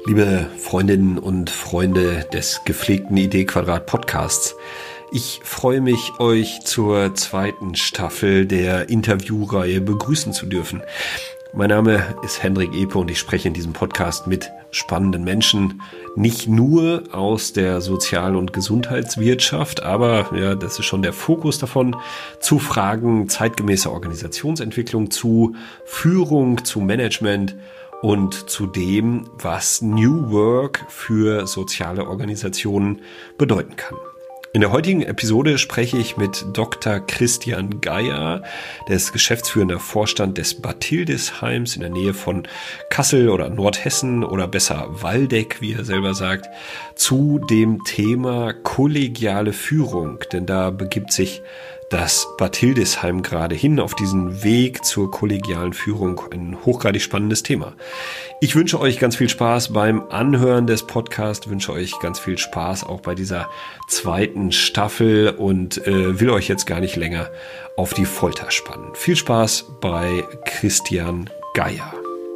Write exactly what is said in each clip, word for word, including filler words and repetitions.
Liebe Freundinnen und Freunde des gepflegten Idee-Quadrat Podcasts, ich freue mich, euch zur zweiten Staffel der Interviewreihe begrüßen zu dürfen. Mein Name ist Hendrik Epe und ich spreche in diesem Podcast mit spannenden Menschen, nicht nur aus der Sozial- und Gesundheitswirtschaft, aber ja, das ist schon der Fokus davon, zu Fragen zeitgemäßer Organisationsentwicklung, zu Führung, zu Management und zu dem, was New Work für soziale Organisationen bedeuten kann. In der heutigen Episode spreche ich mit Doktor Christian Geier, der ist geschäftsführender Vorstand des Bathildisheims in der Nähe von Kassel oder Nordhessen oder besser Waldeck, wie er selber sagt, zu dem Thema kollegiale Führung. Denn da begibt sich das Bathildisheim gerade hin auf diesen Weg zur kollegialen Führung. Ein hochgradig spannendes Thema. Ich wünsche euch ganz viel Spaß beim Anhören des Podcasts, wünsche euch ganz viel Spaß auch bei dieser zweiten Staffel und äh, will euch jetzt gar nicht länger auf die Folter spannen. Viel Spaß bei Christian Geier.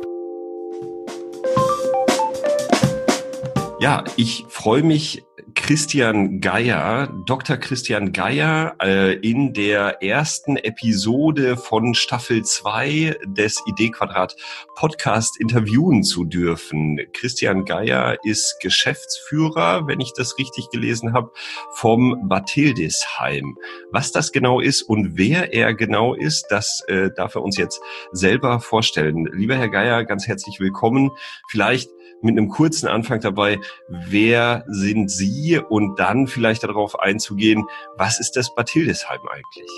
Ja, ich freue mich, Christian Geier, Doktor Christian Geier, äh, in der ersten Episode von Staffel zwei des Idee-Quadrat Podcast interviewen zu dürfen. Christian Geier ist Geschäftsführer, wenn ich das richtig gelesen habe, vom Bathildisheim. Was das genau ist und wer er genau ist, das äh, darf er uns jetzt selber vorstellen. Lieber Herr Geier, ganz herzlich willkommen. Vielleicht mit einem kurzen Anfang dabei, wer sind Sie und dann vielleicht darauf einzugehen, was ist das Bathildisheim eigentlich?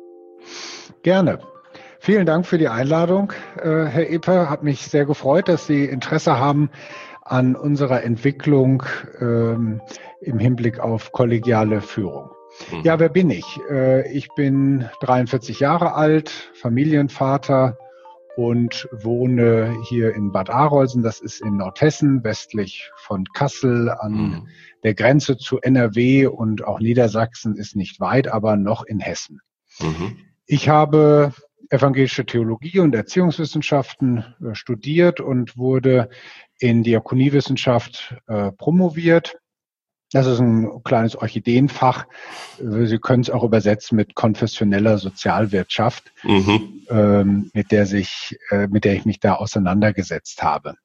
Gerne. Vielen Dank für die Einladung, äh, Herr Epe. Hat mich sehr gefreut, dass Sie Interesse haben an unserer Entwicklung ähm, im Hinblick auf kollegiale Führung. Mhm. Ja, wer bin ich? Äh, ich bin dreiundvierzig Jahre alt, Familienvater, und wohne hier in Bad Arolsen, das ist in Nordhessen, westlich von Kassel an mhm. der Grenze zu N R W, und auch Niedersachsen ist nicht weit, aber noch in Hessen. Mhm. Ich habe evangelische Theologie und Erziehungswissenschaften äh, studiert und wurde in Diakoniewissenschaft äh, promoviert. Das ist ein kleines Orchideenfach. Sie können es auch übersetzen mit konfessioneller Sozialwirtschaft, mhm. ähm, mit der sich, äh, mit der ich mich da auseinandergesetzt habe.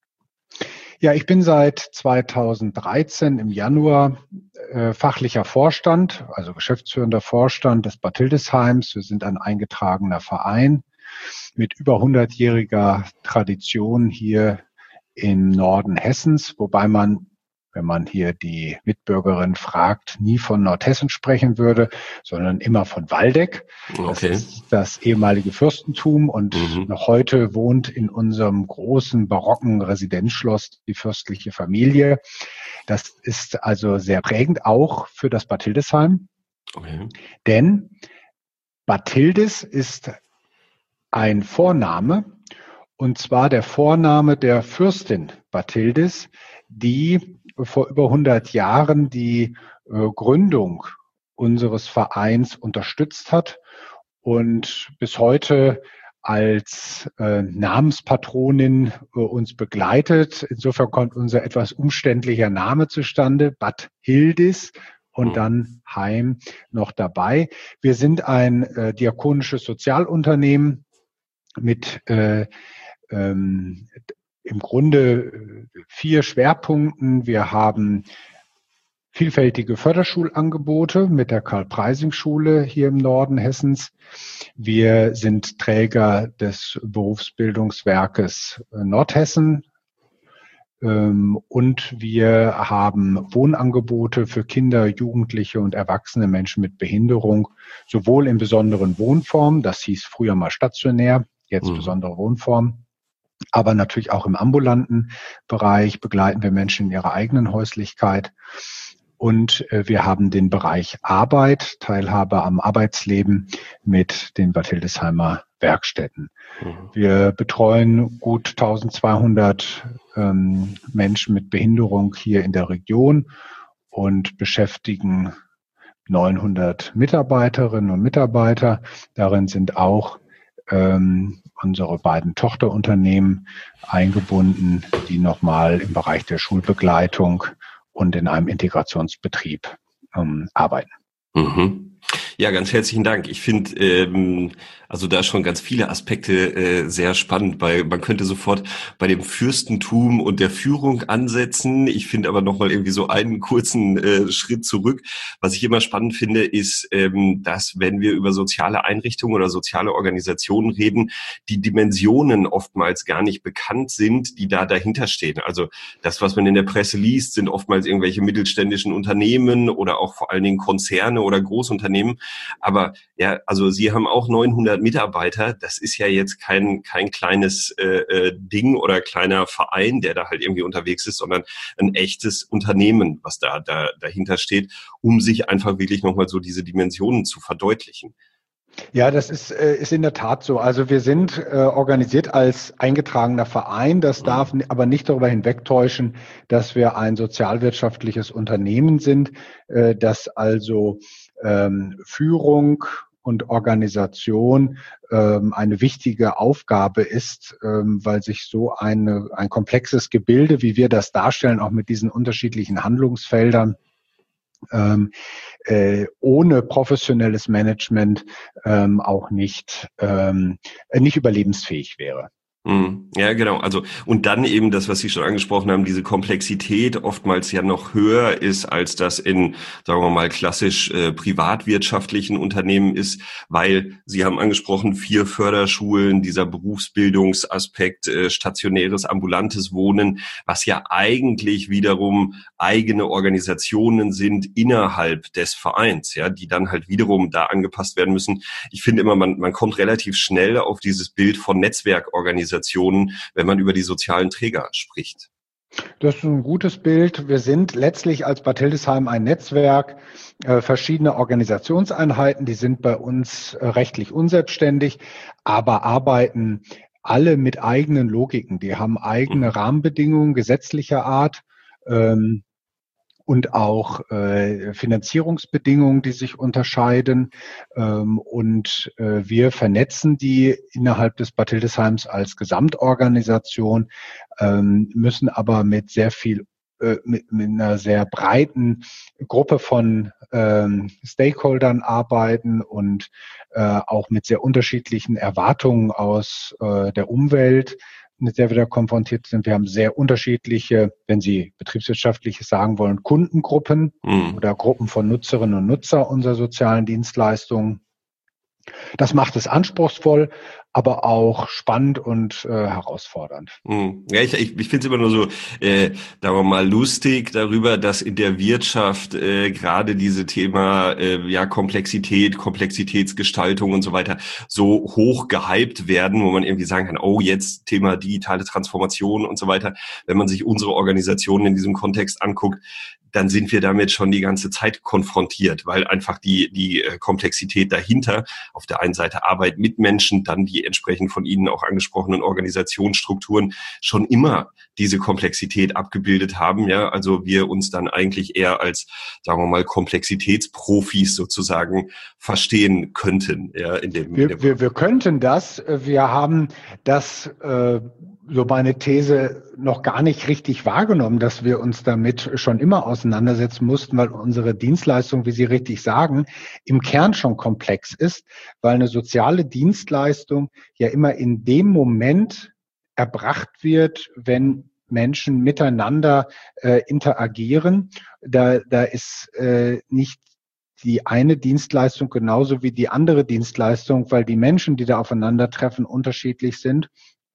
Ja, ich bin seit zweitausenddreizehn im Januar äh, fachlicher Vorstand, also geschäftsführender Vorstand des Bathildisheims. Wir sind ein eingetragener Verein mit über hundertjähriger Tradition hier im Norden Hessens, wobei man, wenn man hier die Mitbürgerin fragt, nie von Nordhessen sprechen würde, sondern immer von Waldeck. Okay. Das ist das ehemalige Fürstentum und mhm. noch heute wohnt in unserem großen barocken Residenzschloss die fürstliche Familie. Das ist also sehr prägend auch für das Bathildisheim. Okay. Denn Bathildis ist ein Vorname, und zwar der Vorname der Fürstin Bathildis, die vor über hundert Jahren die äh, Gründung unseres Vereins unterstützt hat und bis heute als äh, Namenspatronin äh, uns begleitet. Insofern kommt unser etwas umständlicher Name zustande, Bathildis und mhm. dann Heim noch dabei. Wir sind ein äh, diakonisches Sozialunternehmen mit äh, ähm, im Grunde vier Schwerpunkten. Wir haben vielfältige Förderschulangebote mit der Karl-Preising-Schule hier im Norden Hessens. Wir sind Träger des Berufsbildungswerkes Nordhessen. Und wir haben Wohnangebote für Kinder, Jugendliche und erwachsene Menschen mit Behinderung, sowohl in besonderen Wohnformen, das hieß früher mal stationär, jetzt mhm. besondere Wohnform, aber natürlich auch im ambulanten Bereich begleiten wir Menschen in ihrer eigenen Häuslichkeit. Und äh, wir haben den Bereich Arbeit, Teilhabe am Arbeitsleben mit den Bathildisheimer Werkstätten. Mhm. Wir betreuen gut eintausendzweihundert ähm, Menschen mit Behinderung hier in der Region und beschäftigen neunhundert Mitarbeiterinnen und Mitarbeiter. Darin sind auch ähm, unsere beiden Tochterunternehmen eingebunden, die nochmal im Bereich der Schulbegleitung und in einem Integrationsbetrieb ähm, arbeiten. Mhm. Ja, ganz herzlichen Dank. Ich finde, ähm, also da schon ganz viele Aspekte äh, sehr spannend, weil man könnte sofort bei dem Fürstentum und der Führung ansetzen. Ich finde aber nochmal irgendwie so einen kurzen äh, Schritt zurück. Was ich immer spannend finde, ist, ähm, dass wenn wir über soziale Einrichtungen oder soziale Organisationen reden, die Dimensionen oftmals gar nicht bekannt sind, die da dahinter stehen. Also das, was man in der Presse liest, sind oftmals irgendwelche mittelständischen Unternehmen oder auch vor allen Dingen Konzerne oder Großunternehmen. Aber ja, also Sie haben auch neunhundert Mitarbeiter. Das ist ja jetzt kein kein kleines äh, Ding oder kleiner Verein, der da halt irgendwie unterwegs ist, sondern ein echtes Unternehmen, was da, da dahinter steht, um sich einfach wirklich nochmal so diese Dimensionen zu verdeutlichen. Ja, das ist, äh, ist in der Tat so. Also wir sind äh, organisiert als eingetragener Verein. Das darf n- aber nicht darüber hinwegtäuschen, dass wir ein sozialwirtschaftliches Unternehmen sind, äh, das also ähm, Führung und Organisation ähm, eine wichtige Aufgabe ist, ähm, weil sich so eine, ein komplexes Gebilde, wie wir das darstellen, auch mit diesen unterschiedlichen Handlungsfeldern, ähm, äh, ohne professionelles Management ähm, auch nicht, ähm, nicht überlebensfähig wäre. Mhm. Ja, genau. Also, und dann eben das, was Sie schon angesprochen haben, diese Komplexität oftmals ja noch höher ist, als das in, sagen wir mal, klassisch äh, privatwirtschaftlichen Unternehmen ist, weil Sie haben angesprochen, vier Förderschulen, dieser Berufsbildungsaspekt, äh, stationäres, ambulantes Wohnen, was ja eigentlich wiederum eigene Organisationen sind innerhalb des Vereins, ja, die dann halt wiederum da angepasst werden müssen. Ich finde immer, man, man kommt relativ schnell auf dieses Bild von Netzwerkorganisationen, wenn man über die sozialen Träger spricht. Das ist ein gutes Bild. Wir sind letztlich als Bad Hildesheim ein Netzwerk äh, verschiedener Organisationseinheiten. Die sind bei uns äh, rechtlich unselbstständig, aber arbeiten alle mit eigenen Logiken. Die haben eigene Rahmenbedingungen gesetzlicher Art. Ähm, und auch äh, Finanzierungsbedingungen, die sich unterscheiden. Ähm, und äh, wir vernetzen die innerhalb des Bad Hildesheims als Gesamtorganisation, ähm, müssen aber mit sehr viel äh, mit, mit einer sehr breiten Gruppe von ähm, Stakeholdern arbeiten und äh, auch mit sehr unterschiedlichen Erwartungen aus äh, der Umwelt, mit der wir da konfrontiert sind. Wir haben sehr unterschiedliche, wenn Sie betriebswirtschaftliches sagen wollen, Kundengruppen Mhm. oder Gruppen von Nutzerinnen und Nutzer unserer sozialen Dienstleistungen. Das macht es anspruchsvoll, aber auch spannend und äh, herausfordernd. Mhm. Ja, ich, ich, ich finde es immer nur so, äh, sagen wir mal, lustig darüber, dass in der Wirtschaft äh, gerade diese Thema äh, ja Komplexität, Komplexitätsgestaltung und so weiter so hoch gehypt werden, wo man irgendwie sagen kann, oh, jetzt Thema digitale Transformation und so weiter. Wenn man sich unsere Organisation in diesem Kontext anguckt, dann sind wir damit schon die ganze Zeit konfrontiert, weil einfach die, die äh, Komplexität dahinter, auf der einen Seite Arbeit mit Menschen, dann die entsprechend von Ihnen auch angesprochenen Organisationsstrukturen schon immer diese Komplexität abgebildet haben, ja, also wir uns dann eigentlich eher als, sagen wir mal, Komplexitätsprofis sozusagen verstehen könnten, ja, in dem, in dem Wir, wir, wir könnten das. Wir haben das, äh, so meine These, noch gar nicht richtig wahrgenommen, dass wir uns damit schon immer auseinandersetzen mussten, weil unsere Dienstleistung, wie Sie richtig sagen, im Kern schon komplex ist, weil eine soziale Dienstleistung ja immer in dem Moment erbracht wird, wenn Menschen miteinander äh, interagieren. Da, da ist äh, nicht die eine Dienstleistung genauso wie die andere Dienstleistung, weil die Menschen, die da aufeinandertreffen, unterschiedlich sind.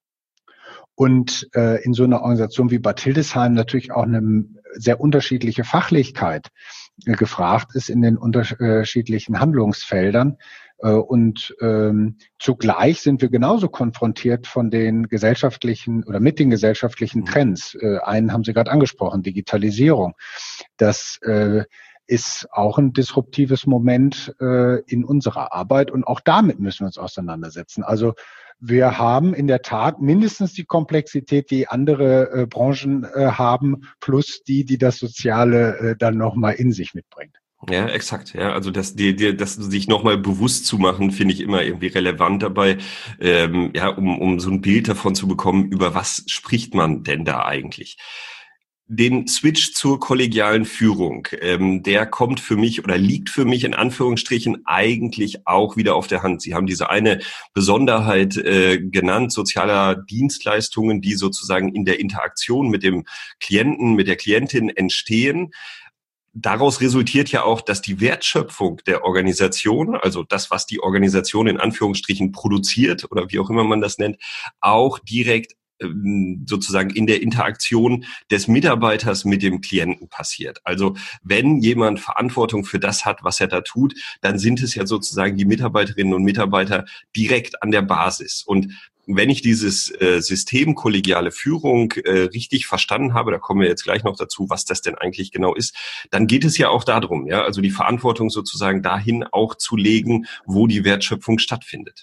Und äh, in so einer Organisation wie Bad Hildesheim natürlich auch eine sehr unterschiedliche Fachlichkeit äh, gefragt ist in den unterschiedlichen Handlungsfeldern. Äh, und ähm, zugleich sind wir genauso konfrontiert von den gesellschaftlichen oder mit den gesellschaftlichen Trends. Äh, einen haben Sie gerade angesprochen, Digitalisierung. Das äh, ist auch ein disruptives Moment äh, in unserer Arbeit und auch damit müssen wir uns auseinandersetzen. Also wir haben in der Tat mindestens die Komplexität, die andere äh, Branchen äh, haben, plus die, die das Soziale äh, dann nochmal in sich mitbringt. Ja, exakt. Ja, also das, die, die, das sich nochmal bewusst zu machen, finde ich immer irgendwie relevant dabei, ähm, ja, um, um so ein Bild davon zu bekommen, über was spricht man denn da eigentlich? Den Switch zur kollegialen Führung, ähm, der kommt für mich oder liegt für mich in Anführungsstrichen eigentlich auch wieder auf der Hand. Sie haben diese eine Besonderheit äh, genannt, sozialer Dienstleistungen, die sozusagen in der Interaktion mit dem Klienten, mit der Klientin entstehen. Daraus resultiert ja auch, dass die Wertschöpfung der Organisation, also das, was die Organisation in Anführungsstrichen produziert oder wie auch immer man das nennt, auch direkt ähm, sozusagen in der Interaktion des Mitarbeiters mit dem Klienten passiert. Also wenn jemand Verantwortung für das hat, was er da tut, dann sind es ja sozusagen die Mitarbeiterinnen und Mitarbeiter direkt an der Basis. Und wenn ich dieses äh, System kollegiale Führung äh, richtig verstanden habe, da kommen wir jetzt gleich noch dazu, was das denn eigentlich genau ist, dann geht es ja auch darum, ja, also die Verantwortung sozusagen dahin auch zu legen, wo die Wertschöpfung stattfindet.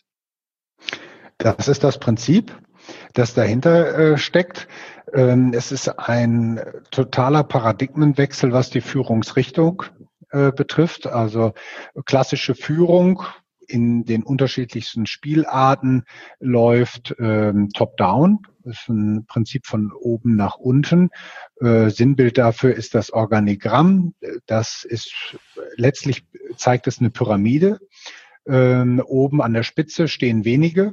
Das ist das Prinzip, das dahinter äh, steckt. Ähm, es ist ein totaler Paradigmenwechsel, was die Führungsrichtung äh, betrifft. Also klassische Führung in den unterschiedlichsten Spielarten läuft ähm, top-down. Das ist ein Prinzip von oben nach unten. Äh, Sinnbild dafür ist das Organigramm. Das ist letztlich zeigt es eine Pyramide. Ähm, oben an der Spitze stehen wenige.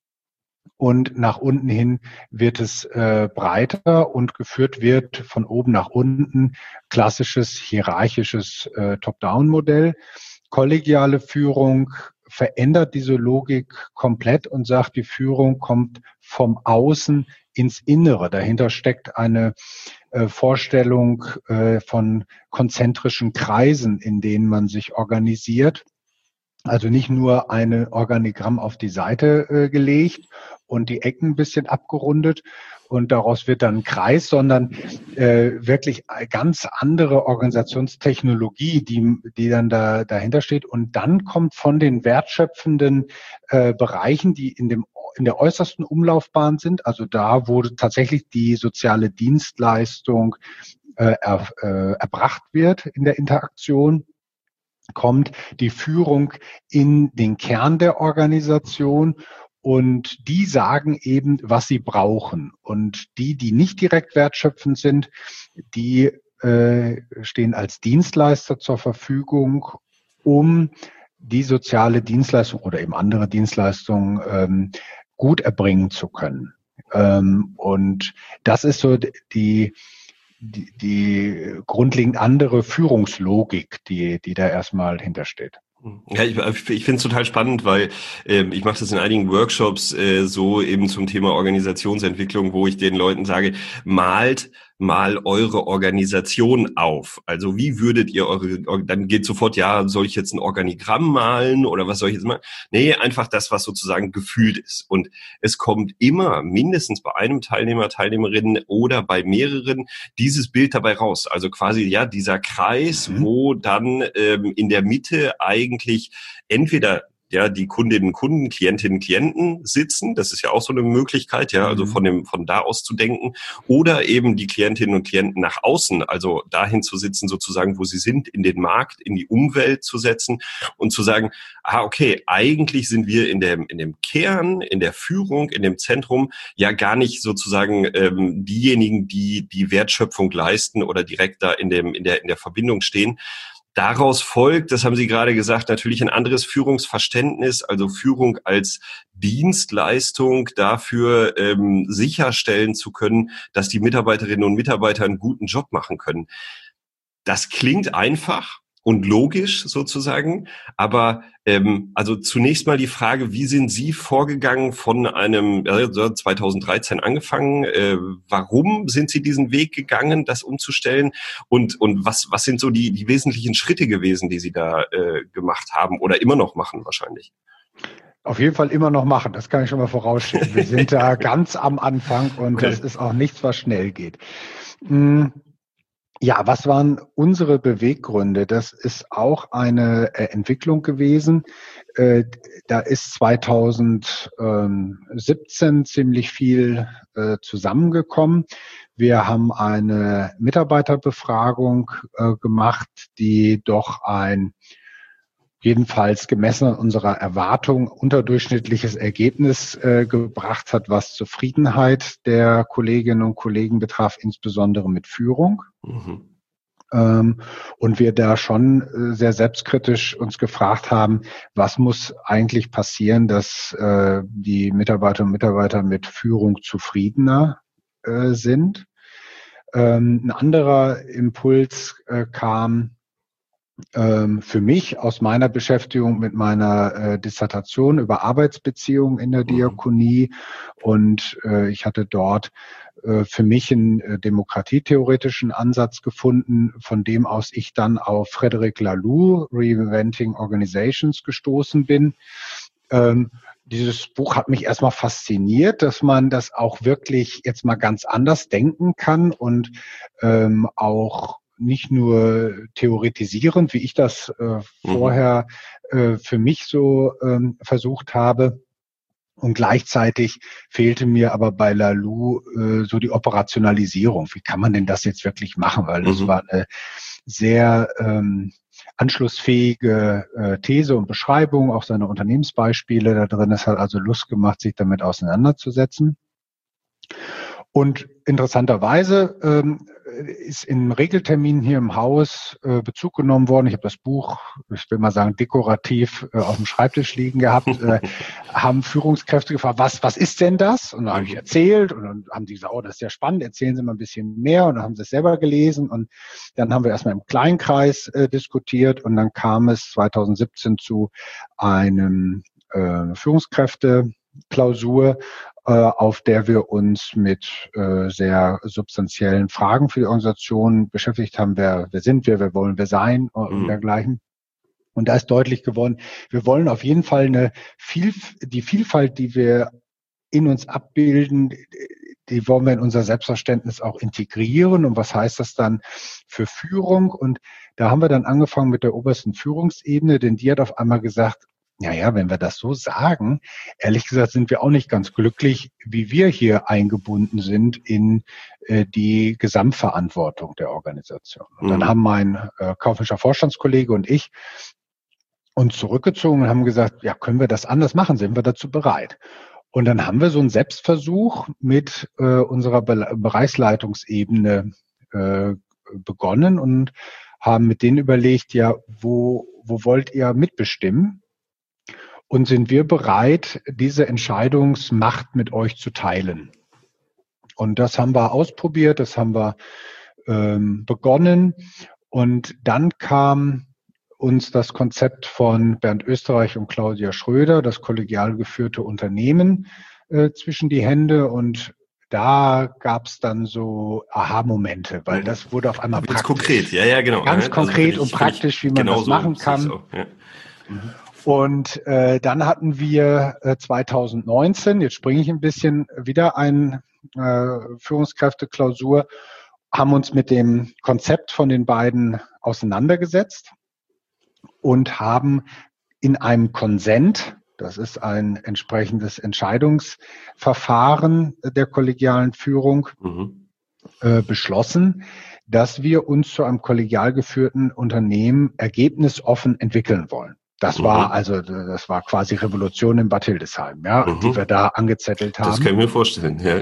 Und nach unten hin wird es äh, breiter und geführt wird von oben nach unten klassisches hierarchisches äh, Top-Down-Modell. Kollegiale Führung verändert diese Logik komplett und sagt, die Führung kommt vom Außen ins Innere. Dahinter steckt eine äh, Vorstellung äh, von konzentrischen Kreisen, in denen man sich organisiert. Also nicht nur ein Organigramm auf die Seite äh, gelegt und die Ecken ein bisschen abgerundet und daraus wird dann ein Kreis, sondern äh, wirklich eine ganz andere Organisationstechnologie, die, die dann da dahinter steht. Und dann kommt von den wertschöpfenden äh, Bereichen, die in dem in der äußersten Umlaufbahn sind, also da, wo tatsächlich die soziale Dienstleistung äh, er, äh, erbracht wird in der Interaktion, kommt die Führung in den Kern der Organisation und die sagen eben, was sie brauchen. Und die, die nicht direkt wertschöpfend sind, die äh, stehen als Dienstleister zur Verfügung, um die soziale Dienstleistung oder eben andere Dienstleistungen ähm, gut erbringen zu können. Ähm, und das ist so die Die, die grundlegend andere Führungslogik, die, die da erstmal hintersteht. Ja, ich, ich finde es total spannend, weil äh, ich mache das in einigen Workshops äh, so eben zum Thema Organisationsentwicklung, wo ich den Leuten sage, malt mal eure Organisation auf. Also wie würdet ihr eure, dann geht sofort, ja, soll ich jetzt ein Organigramm malen oder was soll ich jetzt machen? Nee, einfach das, was sozusagen gefühlt ist. Und es kommt immer, mindestens bei einem Teilnehmer, Teilnehmerin oder bei mehreren, dieses Bild dabei raus. Also quasi, ja, dieser Kreis, mhm. wo dann ähm, in der Mitte eigentlich entweder ja, die Kundinnen, Kunden, Klientinnen, Klienten sitzen. Das ist ja auch so eine Möglichkeit, ja, also von dem, von da aus zu denken. Oder eben die Klientinnen und Klienten nach außen, also dahin zu sitzen, sozusagen, wo sie sind, in den Markt, in die Umwelt zu setzen und zu sagen, ah, okay, eigentlich sind wir in dem, in dem Kern, in der Führung, in dem Zentrum ja gar nicht sozusagen ähm, diejenigen, die die Wertschöpfung leisten oder direkt da in dem, in der, in der Verbindung stehen. Daraus folgt, das haben Sie gerade gesagt, natürlich ein anderes Führungsverständnis, also Führung als Dienstleistung dafür ähm, sicherstellen zu können, dass die Mitarbeiterinnen und Mitarbeiter einen guten Job machen können. Das klingt einfach und logisch sozusagen, aber ähm, also zunächst mal die Frage, wie sind Sie vorgegangen von einem, äh, zweitausenddreizehn angefangen, äh, warum sind Sie diesen Weg gegangen, das umzustellen und und was was sind so die die wesentlichen Schritte gewesen, die Sie da äh, gemacht haben oder immer noch machen wahrscheinlich? Auf jeden Fall immer noch machen, das kann ich schon mal vorausschicken. Wir sind da ganz am Anfang und okay. Das ist auch nichts, was schnell geht. Hm. Ja, was waren unsere Beweggründe? Das ist auch eine äh, Entwicklung gewesen. Äh, da ist zweitausendsiebzehn ziemlich viel äh, zusammengekommen. Wir haben eine Mitarbeiterbefragung äh, gemacht, die doch ein jedenfalls gemessen an unserer Erwartung unterdurchschnittliches Ergebnis äh, gebracht hat, was Zufriedenheit der Kolleginnen und Kollegen betraf, insbesondere mit Führung. Mhm. Ähm, und wir da schon äh, sehr selbstkritisch uns gefragt haben, was muss eigentlich passieren, dass äh, die Mitarbeiterinnen und Mitarbeiter mit Führung zufriedener äh, sind. Ähm, ein anderer Impuls äh, kam für mich aus meiner Beschäftigung mit meiner äh, Dissertation über Arbeitsbeziehungen in der Diakonie. Und äh, ich hatte dort äh, für mich einen äh, demokratietheoretischen Ansatz gefunden, von dem aus ich dann auf Frederic Laloux, Reinventing Organizations, gestoßen bin. Ähm, Dieses Buch hat mich erstmal fasziniert, dass man das auch wirklich jetzt mal ganz anders denken kann und ähm, auch nicht nur theoretisierend, wie ich das äh, vorher äh, für mich so ähm, versucht habe. Und gleichzeitig fehlte mir aber bei Laloux äh, so die Operationalisierung. Wie kann man denn das jetzt wirklich machen? Weil das mhm. war eine sehr ähm, anschlussfähige äh, These und Beschreibung, auch seine Unternehmensbeispiele da drin. Es hat also Lust gemacht, sich damit auseinanderzusetzen. Und interessanterweise ähm, ist in Regelterminen hier im Haus äh, Bezug genommen worden. Ich habe das Buch, ich will mal sagen, dekorativ äh, auf dem Schreibtisch liegen gehabt, äh, haben Führungskräfte gefragt, was, was ist denn das? Und dann habe ich erzählt und dann haben die gesagt, oh, das ist ja spannend, erzählen Sie mal ein bisschen mehr. Und dann haben sie es selber gelesen und dann haben wir erstmal im Kleinkreis äh, diskutiert und dann kam es zweitausendsiebzehn zu einem äh, Führungskräfte-Klausur, auf der wir uns mit äh, sehr substanziellen Fragen für die Organisation beschäftigt haben. Wer, wer sind wir, wer wollen wir sein und mhm. dergleichen. Und da ist deutlich geworden, wir wollen auf jeden Fall eine viel, die Vielfalt, die wir in uns abbilden, die wollen wir in unser Selbstverständnis auch integrieren. Und was heißt das dann für Führung? Und da haben wir dann angefangen mit der obersten Führungsebene, denn die hat auf einmal gesagt, ja, ja, wenn wir das so sagen, ehrlich gesagt sind wir auch nicht ganz glücklich, wie wir hier eingebunden sind in äh, die Gesamtverantwortung der Organisation. Und dann mhm. haben mein äh, kaufmännischer Vorstandskollege und ich uns zurückgezogen und haben gesagt, ja, können wir das anders machen? Sind wir dazu bereit? Und dann haben wir so einen Selbstversuch mit äh, unserer Be- Bereichsleitungsebene äh, begonnen und haben mit denen überlegt, ja, wo, wo wollt ihr mitbestimmen? Und sind wir bereit, diese Entscheidungsmacht mit euch zu teilen? Und das haben wir ausprobiert, das haben wir ähm, begonnen. Und dann kam uns das Konzept von Bernd Österreich und Claudia Schröder, das kollegial geführte Unternehmen, äh, zwischen die Hände. Und da gab es dann so Aha-Momente, weil das wurde auf einmal praktisch. Ganz konkret, ja, ja, genau. Ganz also konkret ich, und praktisch, wie man das machen kann. So, ja. Mhm. Und äh, dann hatten wir äh, zweitausendneunzehn, jetzt springe ich ein bisschen, wieder eine äh, Führungskräfteklausur, haben uns mit dem Konzept von den beiden auseinandergesetzt und haben in einem Konsent, das ist ein entsprechendes Entscheidungsverfahren der kollegialen Führung, mhm. äh, beschlossen, dass wir uns zu einem kollegial geführten Unternehmen ergebnisoffen entwickeln wollen. Das mhm. war also, das war quasi Revolution in Bad Hildesheim, ja, mhm. die wir da angezettelt haben. Das kann ich mir vorstellen, ja.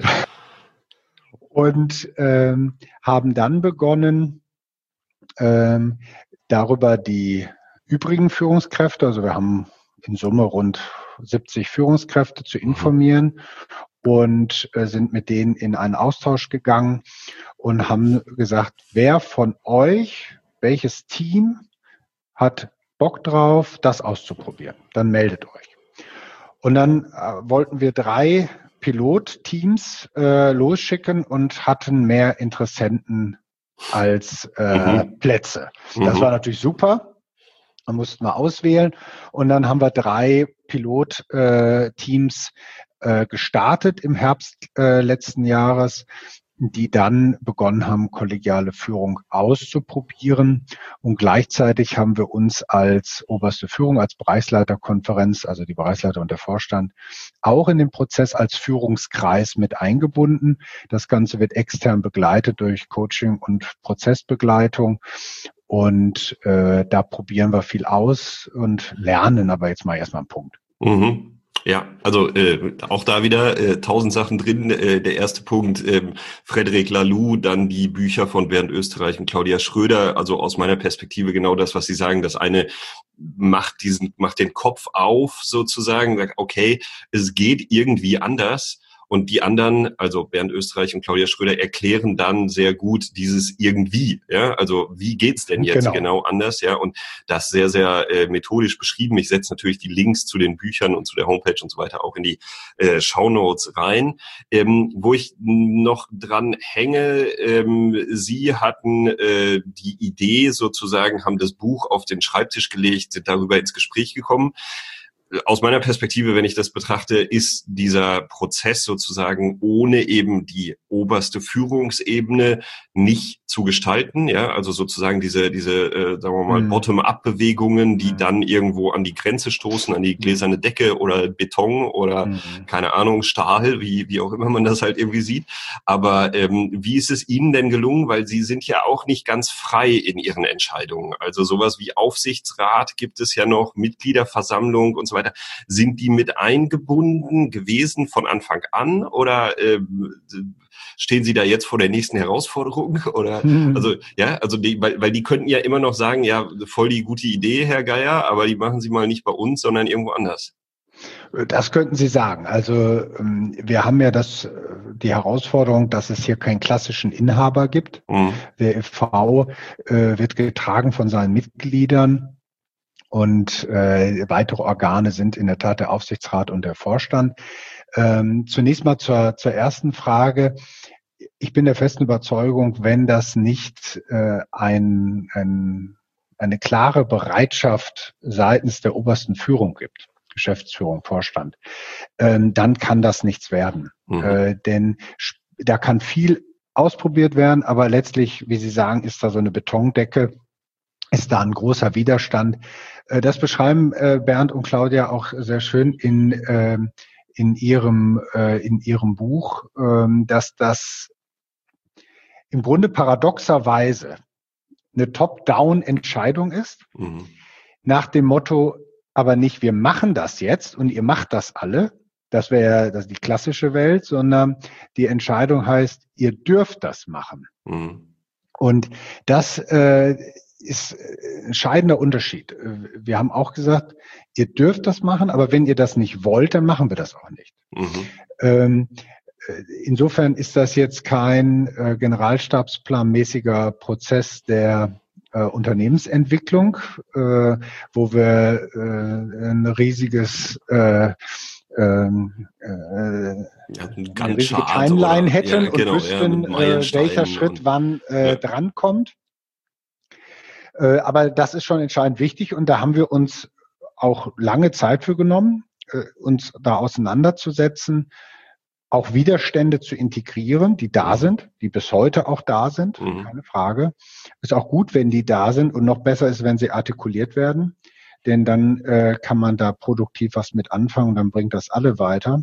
Und ähm, haben dann begonnen, ähm, darüber die übrigen Führungskräfte, also wir haben in Summe rund siebzig Führungskräfte zu informieren mhm. und äh, sind mit denen in einen Austausch gegangen und haben gesagt, wer von euch, welches Team hat Bock drauf, das auszuprobieren, dann meldet euch. Und dann äh, wollten wir drei Pilotteams äh, losschicken und hatten mehr Interessenten als äh, mhm. Plätze. Das mhm. war natürlich super. Da mussten wir auswählen. Und dann haben wir drei Pilotteams äh, äh, gestartet im Herbst äh, letzten Jahres. die dann begonnen haben, kollegiale Führung auszuprobieren. Und gleichzeitig haben wir uns als oberste Führung, als Bereichsleiterkonferenz, also die Bereichsleiter und der Vorstand, auch in den Prozess als Führungskreis mit eingebunden. Das Ganze wird extern begleitet durch Coaching und Prozessbegleitung. Und äh, da probieren wir viel aus und lernen aber jetzt mal erstmal einen Punkt. Mhm. Ja, also äh, auch da wieder äh, tausend Sachen drin. Äh, der erste Punkt, ähm, Frederic Laloux, dann die Bücher von Bernd Österreich und Claudia Schröder. Also aus meiner Perspektive genau das, was Sie sagen. Das eine macht diesen, macht den Kopf auf sozusagen, sagt, okay, es geht irgendwie anders. Und die anderen, also Bernd Österreich und Claudia Schröder, erklären dann sehr gut dieses irgendwie. Ja, also wie geht's denn jetzt genau, genau anders? Ja, und das sehr, sehr äh, methodisch beschrieben. Ich setze natürlich die Links zu den Büchern und zu der Homepage und so weiter auch in die äh, Shownotes rein. Ähm, wo ich noch dran hänge, ähm, Sie hatten äh, die Idee sozusagen, haben das Buch auf den Schreibtisch gelegt, sind darüber ins Gespräch gekommen. Aus meiner Perspektive, wenn ich das betrachte, ist dieser Prozess sozusagen ohne eben die oberste Führungsebene nicht zu gestalten, ja, also sozusagen diese, diese, äh, sagen wir mal, mhm. Bottom-up-Bewegungen, die mhm. dann irgendwo an die Grenze stoßen, an die gläserne Decke oder Beton oder, mhm. keine Ahnung, Stahl, wie, wie auch immer man das halt irgendwie sieht. Aber ähm, wie ist es Ihnen denn gelungen? Weil Sie sind ja auch nicht ganz frei in Ihren Entscheidungen. Also sowas wie Aufsichtsrat gibt es ja noch, Mitgliederversammlung und so weiter. Sind die mit eingebunden gewesen von Anfang an oder äh, stehen Sie da jetzt vor der nächsten Herausforderung? Oder hm. also ja, also die, weil, weil die könnten ja immer noch sagen, ja, voll die gute Idee, Herr Geier, aber die machen Sie mal nicht bei uns, sondern irgendwo anders. Das könnten Sie sagen. Also wir haben ja das die Herausforderung, dass es hier keinen klassischen Inhaber gibt. Mhm. Der e V äh, wird getragen von seinen Mitgliedern. Und äh, weitere Organe sind in der Tat der Aufsichtsrat und der Vorstand. Ähm, zunächst mal zur, zur ersten Frage. Ich bin der festen Überzeugung, wenn das nicht äh, ein, ein, eine klare Bereitschaft seitens der obersten Führung gibt, Geschäftsführung, Vorstand, ähm, dann kann das nichts werden. Mhm. Äh, denn da kann viel ausprobiert werden, aber letztlich, wie Sie sagen, ist da so eine Betondecke, ist da ein großer Widerstand. Das beschreiben Bernd und Claudia auch sehr schön in, in, ihrem, in ihrem Buch, dass das im Grunde paradoxerweise eine Top-Down-Entscheidung ist, mhm. nach dem Motto, aber nicht wir machen das jetzt und ihr macht das alle, das wäre das die klassische Welt, sondern die Entscheidung heißt, ihr dürft das machen. Mhm. Und das äh, ist ein entscheidender Unterschied. Wir haben auch gesagt, ihr dürft das machen, aber wenn ihr das nicht wollt, dann machen wir das auch nicht. Mhm. Ähm, insofern ist das jetzt kein äh, generalstabsplanmäßiger Prozess der äh, Unternehmensentwicklung, äh, wo wir äh, ein riesiges äh, Ähm, äh, ja, eine riesige Timeline oder, hätten ja, genau, und wüssten, ja, äh, welcher Schritt und, wann äh, ja. drankommt. Äh, aber das ist schon entscheidend wichtig und da haben wir uns auch lange Zeit für genommen, äh, uns da auseinanderzusetzen, auch Widerstände zu integrieren, die da mhm. sind, die bis heute auch da sind, mhm. keine Frage. Ist auch gut, wenn die da sind und noch besser ist, wenn sie artikuliert werden. Denn dann äh, kann man da produktiv was mit anfangen, dann bringt das alle weiter.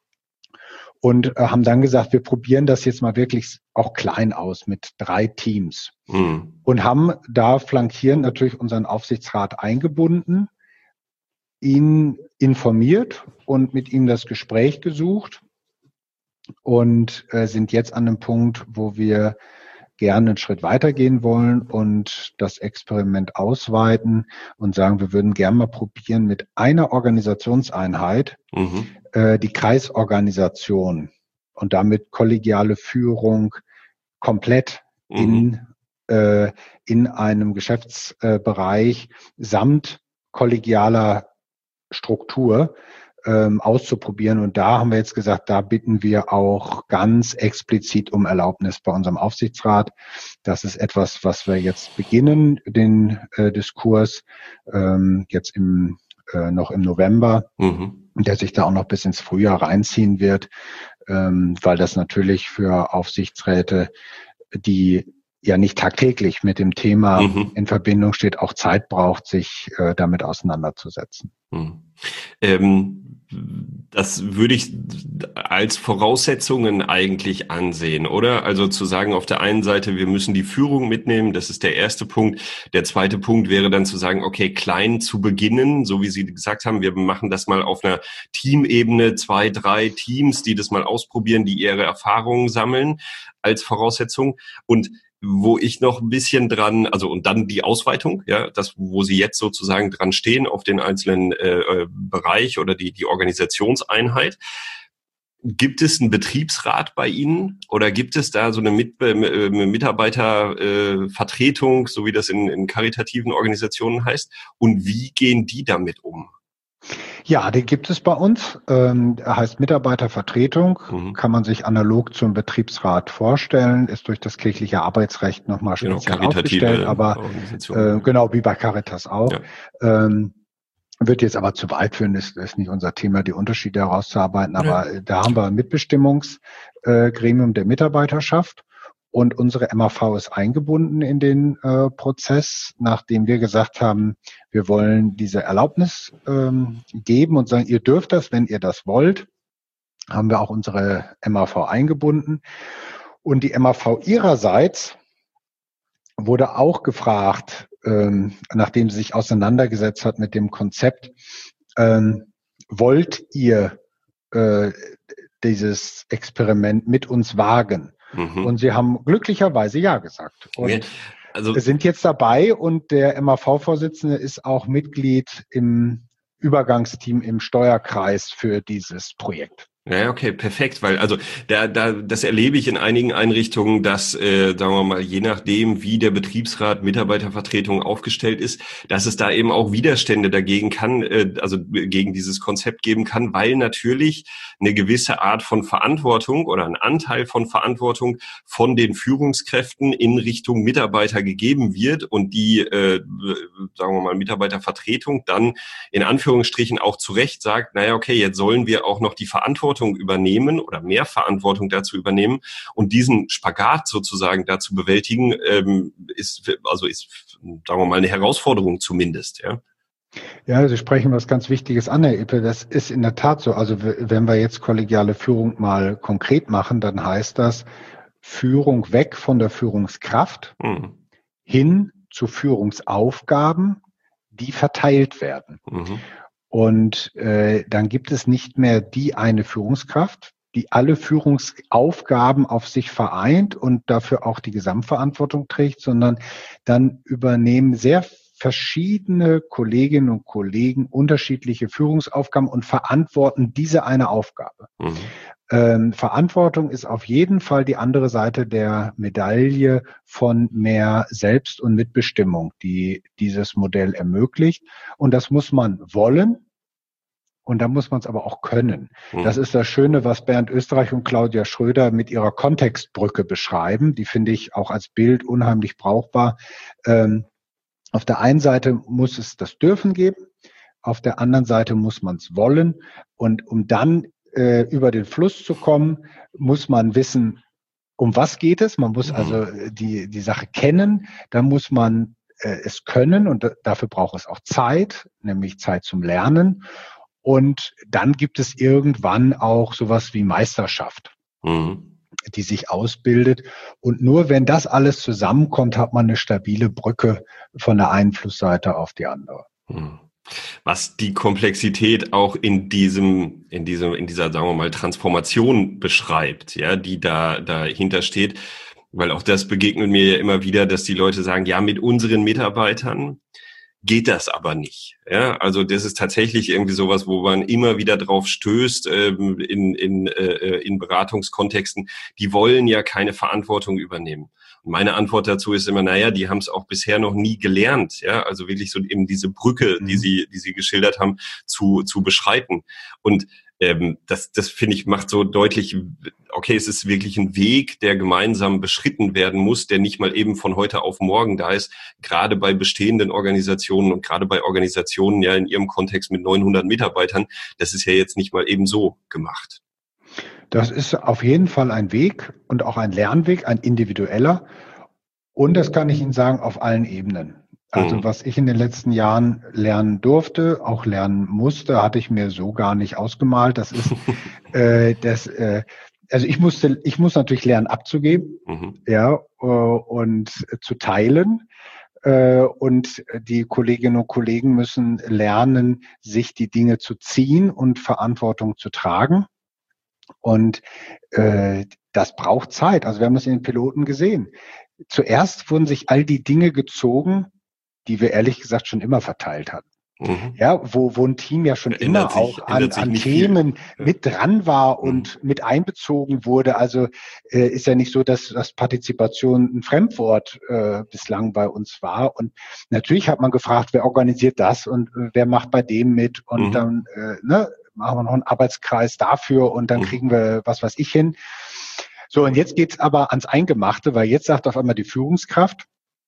Und äh, haben dann gesagt, wir probieren das jetzt mal wirklich auch klein aus mit drei Teams. Mhm. Und haben da flankierend natürlich unseren Aufsichtsrat eingebunden, ihn informiert und mit ihm das Gespräch gesucht und äh, sind jetzt an einem Punkt, wo wir gerne einen Schritt weitergehen wollen und das Experiment ausweiten und sagen, wir würden gerne mal probieren, mit einer Organisationseinheit mhm. äh, die Kreisorganisation und damit kollegiale Führung komplett mhm. in, äh, in einem Geschäftsbereich samt kollegialer Struktur Ähm, auszuprobieren. Und da haben wir jetzt gesagt, da bitten wir auch ganz explizit um Erlaubnis bei unserem Aufsichtsrat. Das ist etwas, was wir jetzt beginnen, den äh, Diskurs ähm, jetzt im äh, noch im November, mhm. der sich da auch noch bis ins Frühjahr reinziehen wird. ähm, weil das natürlich für Aufsichtsräte, die ja nicht tagtäglich mit dem Thema mhm. in Verbindung steht, auch Zeit braucht, sich äh, damit auseinanderzusetzen. Mhm. Ähm, das würde ich als Voraussetzungen eigentlich ansehen, oder? Also zu sagen, auf der einen Seite, wir müssen die Führung mitnehmen, das ist der erste Punkt. Der zweite Punkt wäre dann zu sagen, okay, klein zu beginnen, so wie Sie gesagt haben, wir machen das mal auf einer Teamebene, zwei, drei Teams, die das mal ausprobieren, die ihre Erfahrungen sammeln als Voraussetzung. Und wo ich noch ein bisschen dran, also und dann die Ausweitung, ja, das, wo Sie jetzt sozusagen dran stehen auf den einzelnen äh, Bereich oder die die Organisationseinheit. Gibt es einen Betriebsrat bei Ihnen oder gibt es da so eine Mit- äh, Mitarbeitervertretung, äh, so wie das in, in karitativen Organisationen heißt? Und wie gehen die damit um? Ja, den gibt es bei uns. Ähm, er heißt Mitarbeitervertretung, mhm. kann man sich analog zum Betriebsrat vorstellen, ist durch das kirchliche Arbeitsrecht nochmal speziell genau, aufgestellt, aber äh, genau wie bei Caritas auch. Ja. Ähm, wird jetzt aber zu weit führen, ist, ist nicht unser Thema, die Unterschiede herauszuarbeiten, aber ja. da haben wir ein Mitbestimmungsgremium äh, der Mitarbeiterschaft. Und unsere M A V ist eingebunden in den äh, Prozess, nachdem wir gesagt haben, wir wollen diese Erlaubnis ähm, geben und sagen, ihr dürft das, wenn ihr das wollt, haben wir auch unsere M A V eingebunden. Und die M A V ihrerseits wurde auch gefragt, ähm, nachdem sie sich auseinandergesetzt hat mit dem Konzept, ähm, wollt ihr äh, dieses Experiment mit uns wagen? Mhm. Und sie haben glücklicherweise ja gesagt. Und ja, also, sind jetzt dabei und der M A V-Vorsitzende ist auch Mitglied im Übergangsteam im Steuerkreis für dieses Projekt. Ja, okay, perfekt, weil also da, da, das erlebe ich in einigen Einrichtungen, dass, äh, sagen wir mal, je nachdem, wie der Betriebsrat Mitarbeitervertretung aufgestellt ist, dass es da eben auch Widerstände dagegen kann, äh, also gegen dieses Konzept geben kann, weil natürlich eine gewisse Art von Verantwortung oder ein Anteil von Verantwortung von den Führungskräften in Richtung Mitarbeiter gegeben wird und die, äh, sagen wir mal, Mitarbeitervertretung dann in Anführungsstrichen auch zu Recht sagt, naja, okay, jetzt sollen wir auch noch die Verantwortung übernehmen oder mehr Verantwortung dazu übernehmen und diesen Spagat sozusagen dazu bewältigen, ähm, ist, also ist, sagen wir mal, eine Herausforderung zumindest, ja. Ja, Sie sprechen was ganz Wichtiges an, Herr Ippe. Das ist in der Tat so. Also wenn wir jetzt kollegiale Führung mal konkret machen, dann heißt das Führung weg von der Führungskraft mhm. hin zu Führungsaufgaben, die verteilt werden. Mhm. Und äh, dann gibt es nicht mehr die eine Führungskraft, die alle Führungsaufgaben auf sich vereint und dafür auch die Gesamtverantwortung trägt, sondern dann übernehmen sehr verschiedene Kolleginnen und Kollegen unterschiedliche Führungsaufgaben und verantworten diese eine Aufgabe. Mhm. Ähm, Verantwortung ist auf jeden Fall die andere Seite der Medaille von mehr Selbst- und Mitbestimmung, die dieses Modell ermöglicht. Und das muss man wollen. Und da muss man es aber auch können. Mhm. Das ist das Schöne, was Bernd Österreich und Claudia Schröder mit ihrer Kontextbrücke beschreiben. Die finde ich auch als Bild unheimlich brauchbar. Ähm, auf der einen Seite muss es das Dürfen geben, auf der anderen Seite muss man es wollen. Und um dann äh, über den Fluss zu kommen, muss man wissen, um was geht es. Man muss mhm. also die, die Sache kennen, dann muss man äh, es können und d- dafür braucht es auch Zeit, nämlich Zeit zum Lernen. Und dann gibt es irgendwann auch sowas wie Meisterschaft, mhm. die sich ausbildet. Und nur wenn das alles zusammenkommt, hat man eine stabile Brücke von der einen Flussseite auf die andere. Mhm. Was die Komplexität auch in diesem, in diesem, in dieser, sagen wir mal, Transformation beschreibt, ja, die da dahinter steht. Weil auch das begegnet mir ja immer wieder, dass die Leute sagen, ja, mit unseren Mitarbeitern geht das aber nicht. Ja, also das ist tatsächlich irgendwie sowas, wo man immer wieder drauf stößt ähm, in, in, äh, in Beratungskontexten. Die wollen ja keine Verantwortung übernehmen. Und meine Antwort dazu ist immer, naja, die haben es auch bisher noch nie gelernt. Ja, also wirklich so eben diese Brücke, mhm. die sie, die sie geschildert haben, zu, zu beschreiten. Und ähm, das, das finde ich macht so deutlich, okay, es ist wirklich ein Weg, der gemeinsam beschritten werden muss, der nicht mal eben von heute auf morgen da ist. Gerade bei bestehenden Organisationen und gerade bei Organisationen ja in ihrem Kontext mit neunhundert Mitarbeitern, das ist ja jetzt nicht mal eben so gemacht. Das ist auf jeden Fall ein Weg und auch ein Lernweg, ein individueller. Und das kann ich Ihnen sagen, auf allen Ebenen. Also Mhm. was ich in den letzten Jahren lernen durfte, auch lernen musste, hatte ich mir so gar nicht ausgemalt. Das ist äh, das, äh, also ich musste, ich muss natürlich lernen abzugeben, Mhm. ja, äh, und zu teilen. Äh, und die Kolleginnen und Kollegen müssen lernen, sich die Dinge zu ziehen und Verantwortung zu tragen. Und äh, das braucht Zeit. Also wir haben das in den Piloten gesehen. Zuerst wurden sich all die Dinge gezogen, die wir ehrlich gesagt schon immer verteilt hatten. Mhm. Ja, wo, wo ein Team ja schon Ändert immer auch sich, an, ändert sich an nicht viel. Themen Ja. mit dran war Mhm. und mit einbezogen wurde. Also äh, ist ja nicht so, dass, dass Partizipation ein Fremdwort äh, bislang bei uns war. Und natürlich hat man gefragt, wer organisiert das und äh, wer macht bei dem mit und Mhm. dann äh, ne, machen wir noch einen Arbeitskreis dafür und dann Mhm. kriegen wir was weiß ich hin. So, und jetzt geht's aber ans Eingemachte, weil jetzt sagt auf einmal die Führungskraft,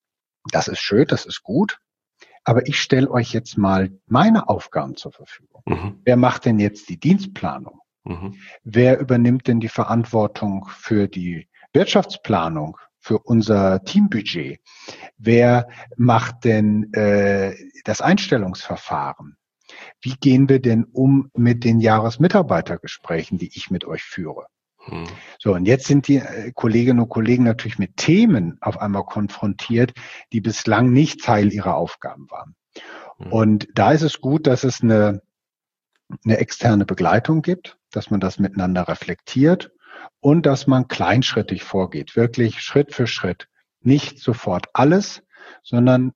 das ist schön, das ist gut, aber ich stelle euch jetzt mal meine Aufgaben zur Verfügung. Mhm. Wer macht denn jetzt die Dienstplanung? Mhm. Wer übernimmt denn die Verantwortung für die Wirtschaftsplanung, für unser Teambudget? Wer macht denn äh, das Einstellungsverfahren? Wie gehen wir denn um mit den Jahresmitarbeitergesprächen, die ich mit euch führe? Mhm. So, und jetzt sind die äh, Kolleginnen und Kollegen natürlich mit Themen auf einmal konfrontiert, die bislang nicht Teil ihrer Aufgaben waren. Mhm. Und da ist es gut, dass es eine, eine externe Begleitung gibt, dass man das miteinander reflektiert und dass man kleinschrittig vorgeht, wirklich Schritt für Schritt. Nicht sofort alles, sondern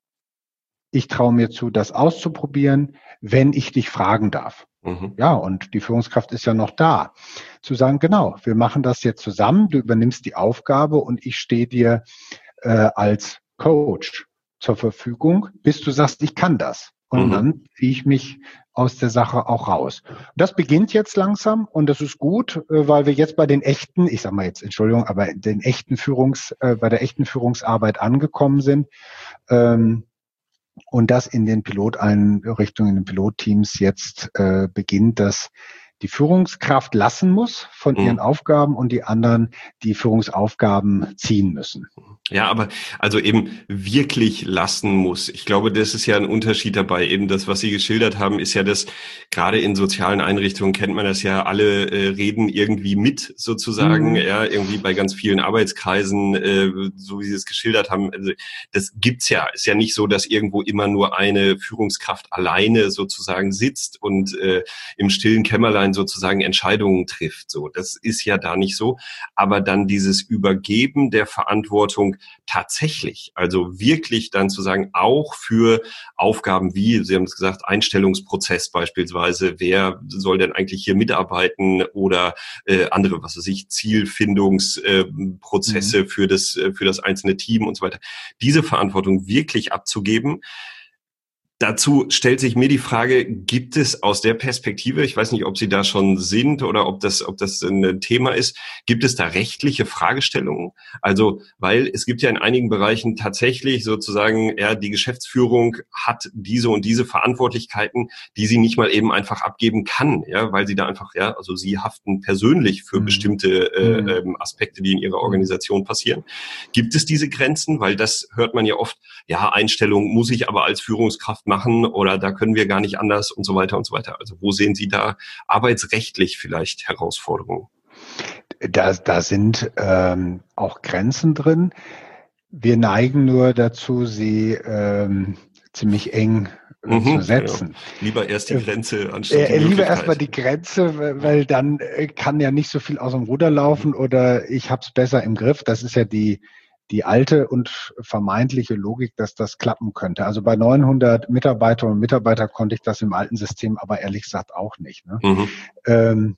ich traue mir zu, das auszuprobieren, wenn ich dich fragen darf. Mhm. Ja, und die Führungskraft ist ja noch da. Zu sagen, genau, wir machen das jetzt zusammen, du übernimmst die Aufgabe und ich stehe dir äh, als Coach zur Verfügung, bis du sagst, ich kann das. Und Mhm. dann ziehe ich mich aus der Sache auch raus. Das beginnt jetzt langsam und das ist gut, äh, weil wir jetzt bei den echten, ich sage mal jetzt Entschuldigung, aber den echten Führungs, äh, bei der echten Führungsarbeit angekommen sind. Ähm, und das in den Piloteinrichtungen, in den Pilotteams jetzt äh, beginnt, dass die Führungskraft lassen muss von ihren Mhm. Aufgaben und die anderen die Führungsaufgaben ziehen müssen. Ja, aber also eben wirklich lassen muss. Ich glaube, das ist ja ein Unterschied dabei. Eben das, was Sie geschildert haben, ist ja das, gerade in sozialen Einrichtungen kennt man das ja, alle äh, reden irgendwie mit sozusagen, Mhm. ja, irgendwie bei ganz vielen Arbeitskreisen, äh, so wie Sie es geschildert haben. Also das gibt's ja. Ist ja nicht so, dass irgendwo immer nur eine Führungskraft alleine sozusagen sitzt und äh, im stillen Kämmerlein sozusagen Entscheidungen trifft. So, das ist ja da nicht so. Aber dann dieses Übergeben der Verantwortung tatsächlich, also wirklich dann zu sagen, auch für Aufgaben wie, Sie haben es gesagt, Einstellungsprozess beispielsweise, wer soll denn eigentlich hier mitarbeiten oder äh, andere, was weiß ich, Zielfindungsprozesse äh, Mhm. für das, äh, für das einzelne Team und so weiter. Diese Verantwortung wirklich abzugeben. Dazu stellt sich mir die Frage, gibt es aus der Perspektive, ich weiß nicht, ob Sie da schon sind oder ob das, ob das ein Thema ist, gibt es da rechtliche Fragestellungen? Also, weil es gibt ja in einigen Bereichen tatsächlich sozusagen, ja, die Geschäftsführung hat diese und diese Verantwortlichkeiten, die sie nicht mal eben einfach abgeben kann, ja, weil sie da einfach, ja, also sie haften persönlich für Mhm. bestimmte äh, Mhm. ähm, Aspekte, die in ihrer Mhm. Organisation passieren. Gibt es diese Grenzen? Weil das hört man ja oft, ja, Einstellung muss ich aber als Führungskraft machen oder da können wir gar nicht anders und so weiter und so weiter. Also wo sehen Sie da arbeitsrechtlich vielleicht Herausforderungen? Da, da sind ähm, auch Grenzen drin. Wir neigen nur dazu, sie ähm, ziemlich eng äh, zu Mhm, genau. setzen. Lieber erst die Äh, Grenze anstatt die äh, lieber erstmal Möglichkeit. die Grenze, Ja. weil dann äh, kann ja nicht so viel aus dem Ruder Mhm. laufen oder ich habe es besser im Griff. Das ist ja die, die alte und vermeintliche Logik, dass das klappen könnte. Also bei neunhundert Mitarbeiterinnen und Mitarbeitern konnte ich das im alten System aber ehrlich gesagt auch nicht. Ne? Mhm. Ähm,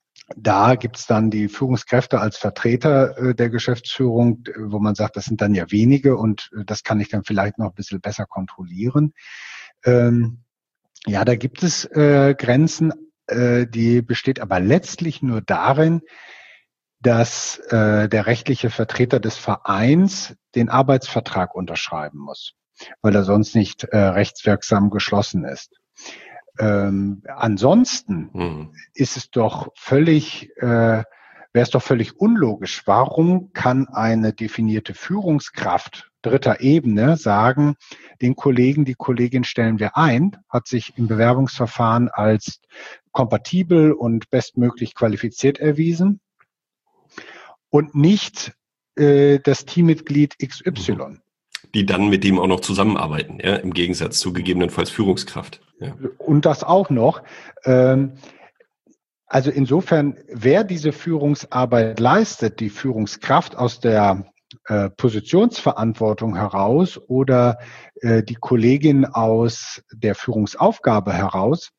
Da gibt's dann die Führungskräfte als Vertreter äh, der Geschäftsführung, äh, wo man sagt, das sind dann ja wenige und äh, das kann ich dann vielleicht noch ein bisschen besser kontrollieren. Ähm, ja, da gibt es äh, Grenzen, äh, die besteht aber letztlich nur darin, dass äh, der rechtliche Vertreter des Vereins den Arbeitsvertrag unterschreiben muss, weil er sonst nicht äh, rechtswirksam geschlossen ist. Ähm, ansonsten Mhm. ist es doch völlig äh, wäre es doch völlig unlogisch. Warum kann eine definierte Führungskraft dritter Ebene sagen, den Kollegen, die Kollegin stellen wir ein, hat sich im Bewerbungsverfahren als kompatibel und bestmöglich qualifiziert erwiesen und nicht äh, das Teammitglied X Y. Die dann mit dem auch noch zusammenarbeiten, ja, im Gegensatz zu gegebenenfalls Führungskraft. Ja. Und das auch noch. Ähm, also insofern, wer diese Führungsarbeit leistet, die Führungskraft aus der äh, Positionsverantwortung heraus oder äh, die Kollegin aus der Führungsaufgabe heraus,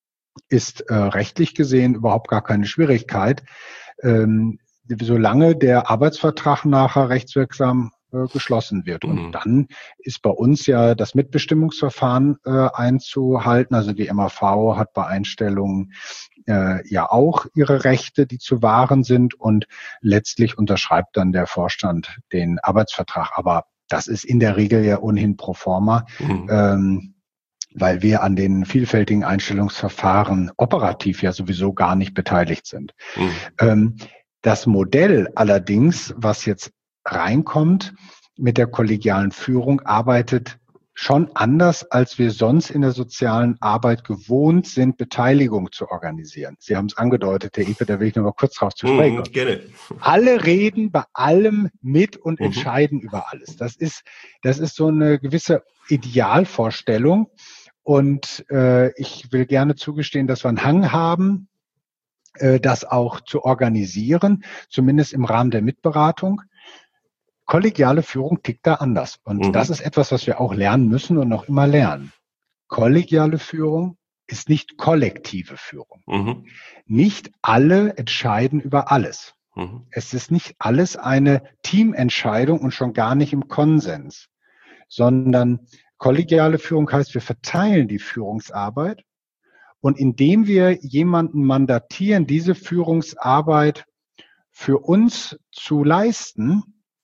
ist äh, rechtlich gesehen überhaupt gar keine Schwierigkeit, ähm, solange der Arbeitsvertrag nachher rechtswirksam äh, geschlossen wird. Mhm. Und dann ist bei uns ja das Mitbestimmungsverfahren äh, einzuhalten. Also die M A V hat bei Einstellungen äh, ja auch ihre Rechte, die zu wahren sind. Und letztlich unterschreibt dann der Vorstand den Arbeitsvertrag. Aber das ist in der Regel ja ohnehin pro forma. Mhm. Ähm, weil wir an den vielfältigen Einstellungsverfahren operativ ja sowieso gar nicht beteiligt sind. Mhm. Ähm, das Modell allerdings, was jetzt reinkommt mit der kollegialen Führung, arbeitet schon anders, als wir sonst in der sozialen Arbeit gewohnt sind, Beteiligung zu organisieren. Sie haben es angedeutet, Herr Epe, da will ich noch mal kurz drauf zu sprechen. Mhm, gerne. Alle reden bei allem mit und mhm. entscheiden über alles. Das ist, das ist so eine gewisse Idealvorstellung. Und äh, ich will gerne zugestehen, dass wir einen Hang haben, äh, das auch zu organisieren, zumindest im Rahmen der Mitberatung. Kollegiale Führung tickt da anders. Und mhm. das ist etwas, was wir auch lernen müssen und noch immer lernen. Kollegiale Führung ist nicht kollektive Führung. Mhm. Nicht alle entscheiden über alles. Mhm. Es ist nicht alles eine Teamentscheidung und schon gar nicht im Konsens, sondern kollegiale Führung heißt, wir verteilen die Führungsarbeit und indem wir jemanden mandatieren, diese Führungsarbeit für uns zu leisten,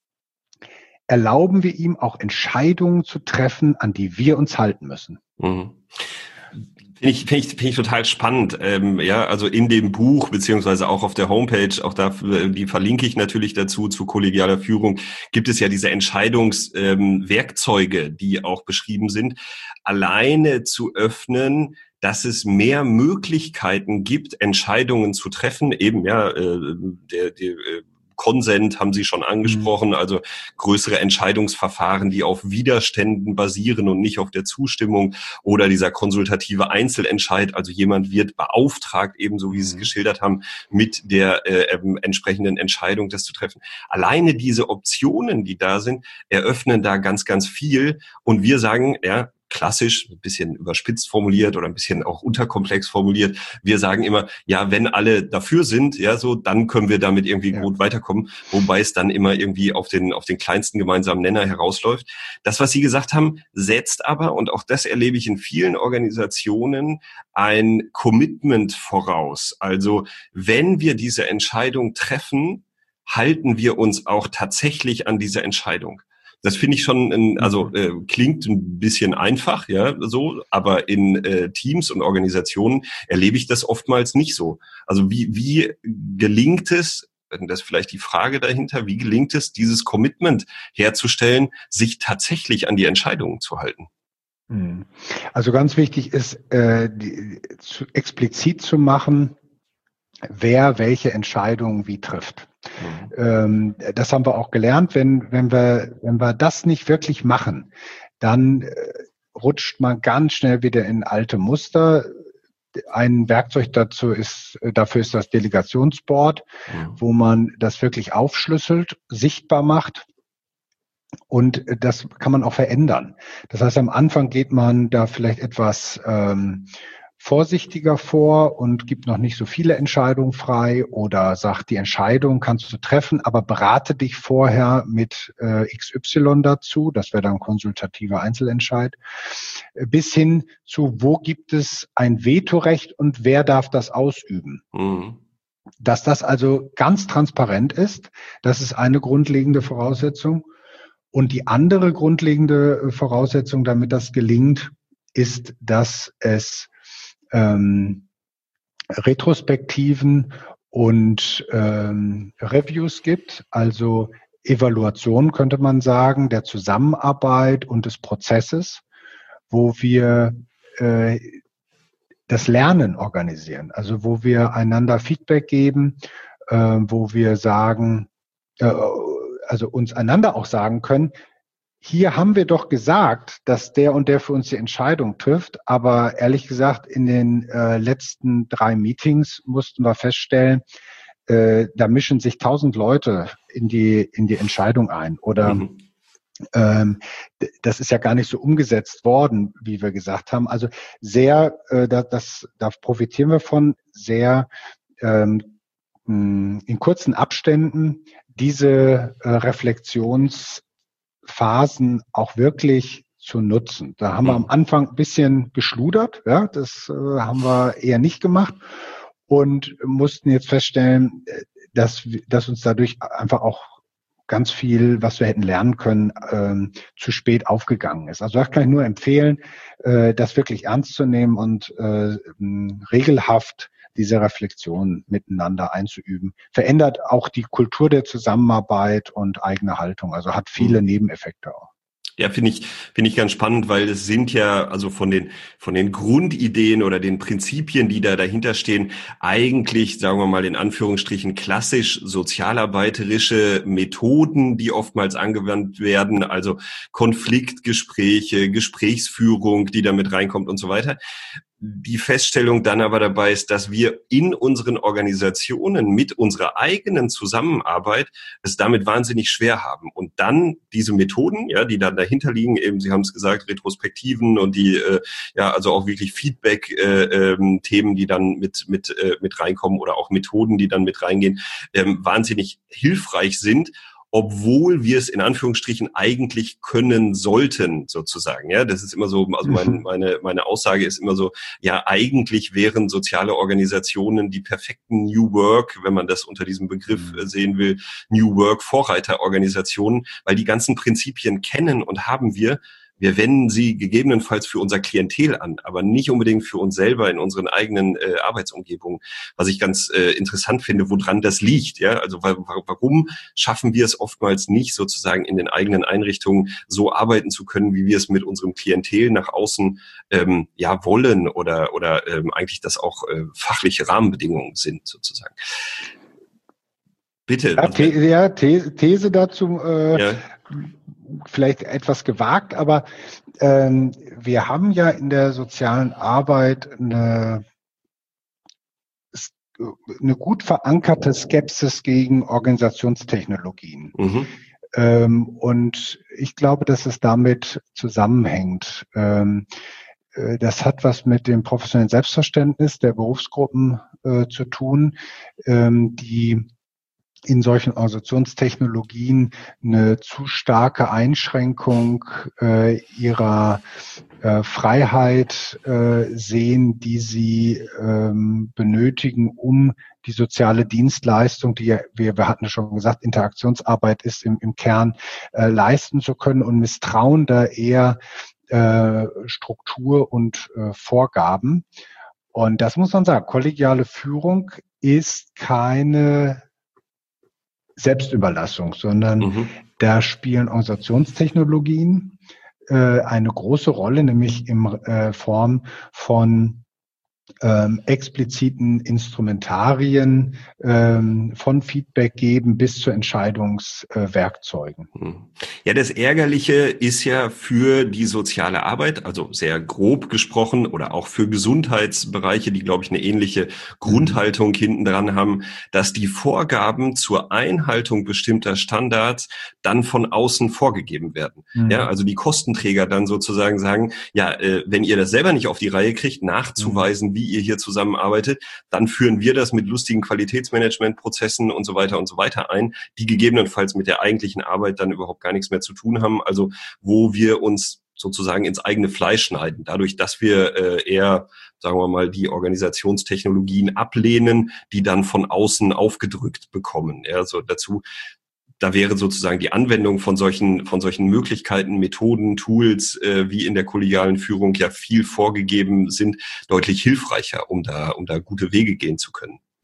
erlauben wir ihm auch Entscheidungen zu treffen, an die wir uns halten müssen. Mhm. Finde ich, finde ich, finde ich total spannend. Ähm, ja, also in dem Buch, beziehungsweise auch auf der Homepage, auch da, die verlinke ich natürlich dazu, zu kollegialer Führung, gibt es ja diese Entscheidungswerkzeuge, ähm, die auch beschrieben sind. Alleine zu öffnen, dass es mehr Möglichkeiten gibt, Entscheidungen zu treffen, eben, ja, äh, der, der, äh, Konsent haben Sie schon angesprochen, also größere Entscheidungsverfahren, die auf Widerständen basieren und nicht auf der Zustimmung, oder dieser konsultative Einzelentscheid, also jemand wird beauftragt, ebenso wie Sie es geschildert haben, mit der äh, entsprechenden Entscheidung das zu treffen. Alleine diese Optionen, die da sind, eröffnen da ganz, ganz viel, und wir sagen, ja, klassisch, ein bisschen überspitzt formuliert oder ein bisschen auch unterkomplex formuliert. Wir sagen immer, ja, wenn alle dafür sind, ja, so, dann können wir damit irgendwie ja. gut weiterkommen, wobei es dann immer irgendwie auf den, auf den kleinsten gemeinsamen Nenner herausläuft. Das, was Sie gesagt haben, setzt aber, und auch das erlebe ich in vielen Organisationen, ein Commitment voraus. Also, wenn wir diese Entscheidung treffen, halten wir uns auch tatsächlich an diese Entscheidung. Das finde ich schon, ein, also äh, klingt ein bisschen einfach, ja, so, aber in äh, Teams und Organisationen erlebe ich das oftmals nicht so. Also wie wie gelingt es, das ist vielleicht die Frage dahinter, wie gelingt es, dieses Commitment herzustellen, sich tatsächlich an die Entscheidungen zu halten? Also ganz wichtig ist, äh, die, zu, explizit zu machen, wer welche Entscheidungen wie trifft. Mhm. Ähm, das haben wir auch gelernt. Wenn, wenn wir, wenn wir das nicht wirklich machen, dann äh, rutscht man ganz schnell wieder in alte Muster. Ein Werkzeug dazu ist, dafür ist das Delegationsboard, mhm. wo man das wirklich aufschlüsselt, sichtbar macht. Und das kann man auch verändern. Das heißt, am Anfang geht man da vielleicht etwas ähm, vorsichtiger vor und gibt noch nicht so viele Entscheidungen frei oder sagt, die Entscheidung kannst du treffen, aber berate dich vorher mit äh, X Y dazu, das wäre dann konsultativer Einzelentscheid, bis hin zu, wo gibt es ein Vetorecht und wer darf das ausüben. Mhm. Dass das also ganz transparent ist, das ist eine grundlegende Voraussetzung. Und die andere grundlegende Voraussetzung, damit das gelingt, ist, dass es ähm, Retrospektiven und ähm, Reviews gibt, also Evaluation könnte man sagen, der Zusammenarbeit und des Prozesses, wo wir äh, das Lernen organisieren, also wo wir einander Feedback geben, äh, wo wir sagen, äh, also uns einander auch sagen können, hier haben wir doch gesagt, dass der und der für uns die Entscheidung trifft, aber ehrlich gesagt, in den äh, letzten drei Meetings mussten wir feststellen, äh, da mischen sich tausend Leute in die in die Entscheidung ein oder mhm. ähm, das ist ja gar nicht so umgesetzt worden, wie wir gesagt haben. Also sehr, äh, das, das da profitieren wir von, sehr ähm, in kurzen Abständen diese äh, Reflexions Phasen auch wirklich zu nutzen. Da haben wir am Anfang ein bisschen geschludert, ja, das äh, haben wir eher nicht gemacht und mussten jetzt feststellen, dass, dass uns dadurch einfach auch ganz viel, was wir hätten lernen können, ähm, zu spät aufgegangen ist. Also das kann ich nur empfehlen, äh, das wirklich ernst zu nehmen und äh, regelhaft diese Reflexion miteinander einzuüben. Verändert auch die Kultur der Zusammenarbeit und eigene Haltung. Also hat viele mhm. Nebeneffekte auch. Ja, finde ich, finde ich ganz spannend, weil es sind ja, also von den, von den Grundideen oder den Prinzipien, die da dahinter stehen, eigentlich, sagen wir mal in Anführungsstrichen, klassisch sozialarbeiterische Methoden, die oftmals angewandt werden, also Konfliktgespräche, Gesprächsführung, die da mit reinkommt und so weiter. Die Feststellung dann aber dabei ist, dass wir in unseren Organisationen mit unserer eigenen Zusammenarbeit es damit wahnsinnig schwer haben. Und dann diese Methoden, ja, die dann dahinter liegen, eben, Sie haben es gesagt, Retrospektiven und die, äh, ja, also auch wirklich Feedback-Themen, äh, die dann mit mit äh, mit reinkommen oder auch Methoden, die dann mit reingehen, ähm, wahnsinnig hilfreich sind, obwohl wir es in Anführungsstrichen eigentlich können sollten, sozusagen. Ja, das ist immer so, also mein, meine meine Aussage ist immer so, ja, eigentlich wären soziale Organisationen die perfekten New Work, wenn man das unter diesem Begriff sehen will, New Work Vorreiterorganisationen, weil die ganzen Prinzipien kennen und haben wir. Wir wenden sie gegebenenfalls für unser Klientel an, aber nicht unbedingt für uns selber in unseren eigenen äh, Arbeitsumgebungen. Was ich ganz äh, interessant finde, woran das liegt. Ja, also wa- warum schaffen wir es oftmals nicht, sozusagen in den eigenen Einrichtungen so arbeiten zu können, wie wir es mit unserem Klientel nach außen ähm, ja wollen oder oder ähm, eigentlich das auch äh, fachliche Rahmenbedingungen sind, sozusagen. Bitte. Ja, The- ja, The- These dazu. Äh, ja. Vielleicht etwas gewagt, aber ähm, wir haben ja in der sozialen Arbeit eine, eine gut verankerte Skepsis gegen Organisationstechnologien. Mhm. Ähm, und ich glaube, dass es damit zusammenhängt. Ähm, äh, das hat was mit dem professionellen Selbstverständnis der Berufsgruppen äh, zu tun, ähm, die in solchen Organisationstechnologien eine zu starke Einschränkung äh, ihrer äh, Freiheit äh, sehen, die sie ähm, benötigen, um die soziale Dienstleistung, die wir, wir hatten schon gesagt, Interaktionsarbeit ist im, im Kern, äh, leisten zu können und misstrauen da eher äh, Struktur und äh, Vorgaben. Und das muss man sagen, kollegiale Führung ist keine Selbstüberlassung, sondern mhm. da spielen Organisationstechnologien äh, eine große Rolle, nämlich in äh, Form von ähm, expliziten Instrumentarien ähm, von Feedback geben bis zu Entscheidungswerkzeugen. Äh, ja, das Ärgerliche ist ja für die soziale Arbeit, also sehr grob gesprochen, oder auch für Gesundheitsbereiche, die, glaube ich, eine ähnliche Grundhaltung mhm. hinten dran haben, dass die Vorgaben zur Einhaltung bestimmter Standards dann von außen vorgegeben werden. Mhm. Ja, also die Kostenträger dann sozusagen sagen, ja, äh, wenn ihr das selber nicht auf die Reihe kriegt, nachzuweisen, mhm. wie ihr hier zusammenarbeitet, dann führen wir das mit lustigen Qualitätsmanagementprozessen und so weiter und so weiter ein, die gegebenenfalls mit der eigentlichen Arbeit dann überhaupt gar nichts mehr zu tun haben, also wo wir uns sozusagen ins eigene Fleisch schneiden, dadurch, dass wir äh, eher, sagen wir mal, die Organisationstechnologien ablehnen, die dann von außen aufgedrückt bekommen. Ja, so dazu Da wäre sozusagen die Anwendung von solchen von solchen Möglichkeiten, Methoden, Tools, äh, wie in der kollegialen Führung ja viel vorgegeben sind, deutlich hilfreicher, um da um da gute Wege gehen zu können.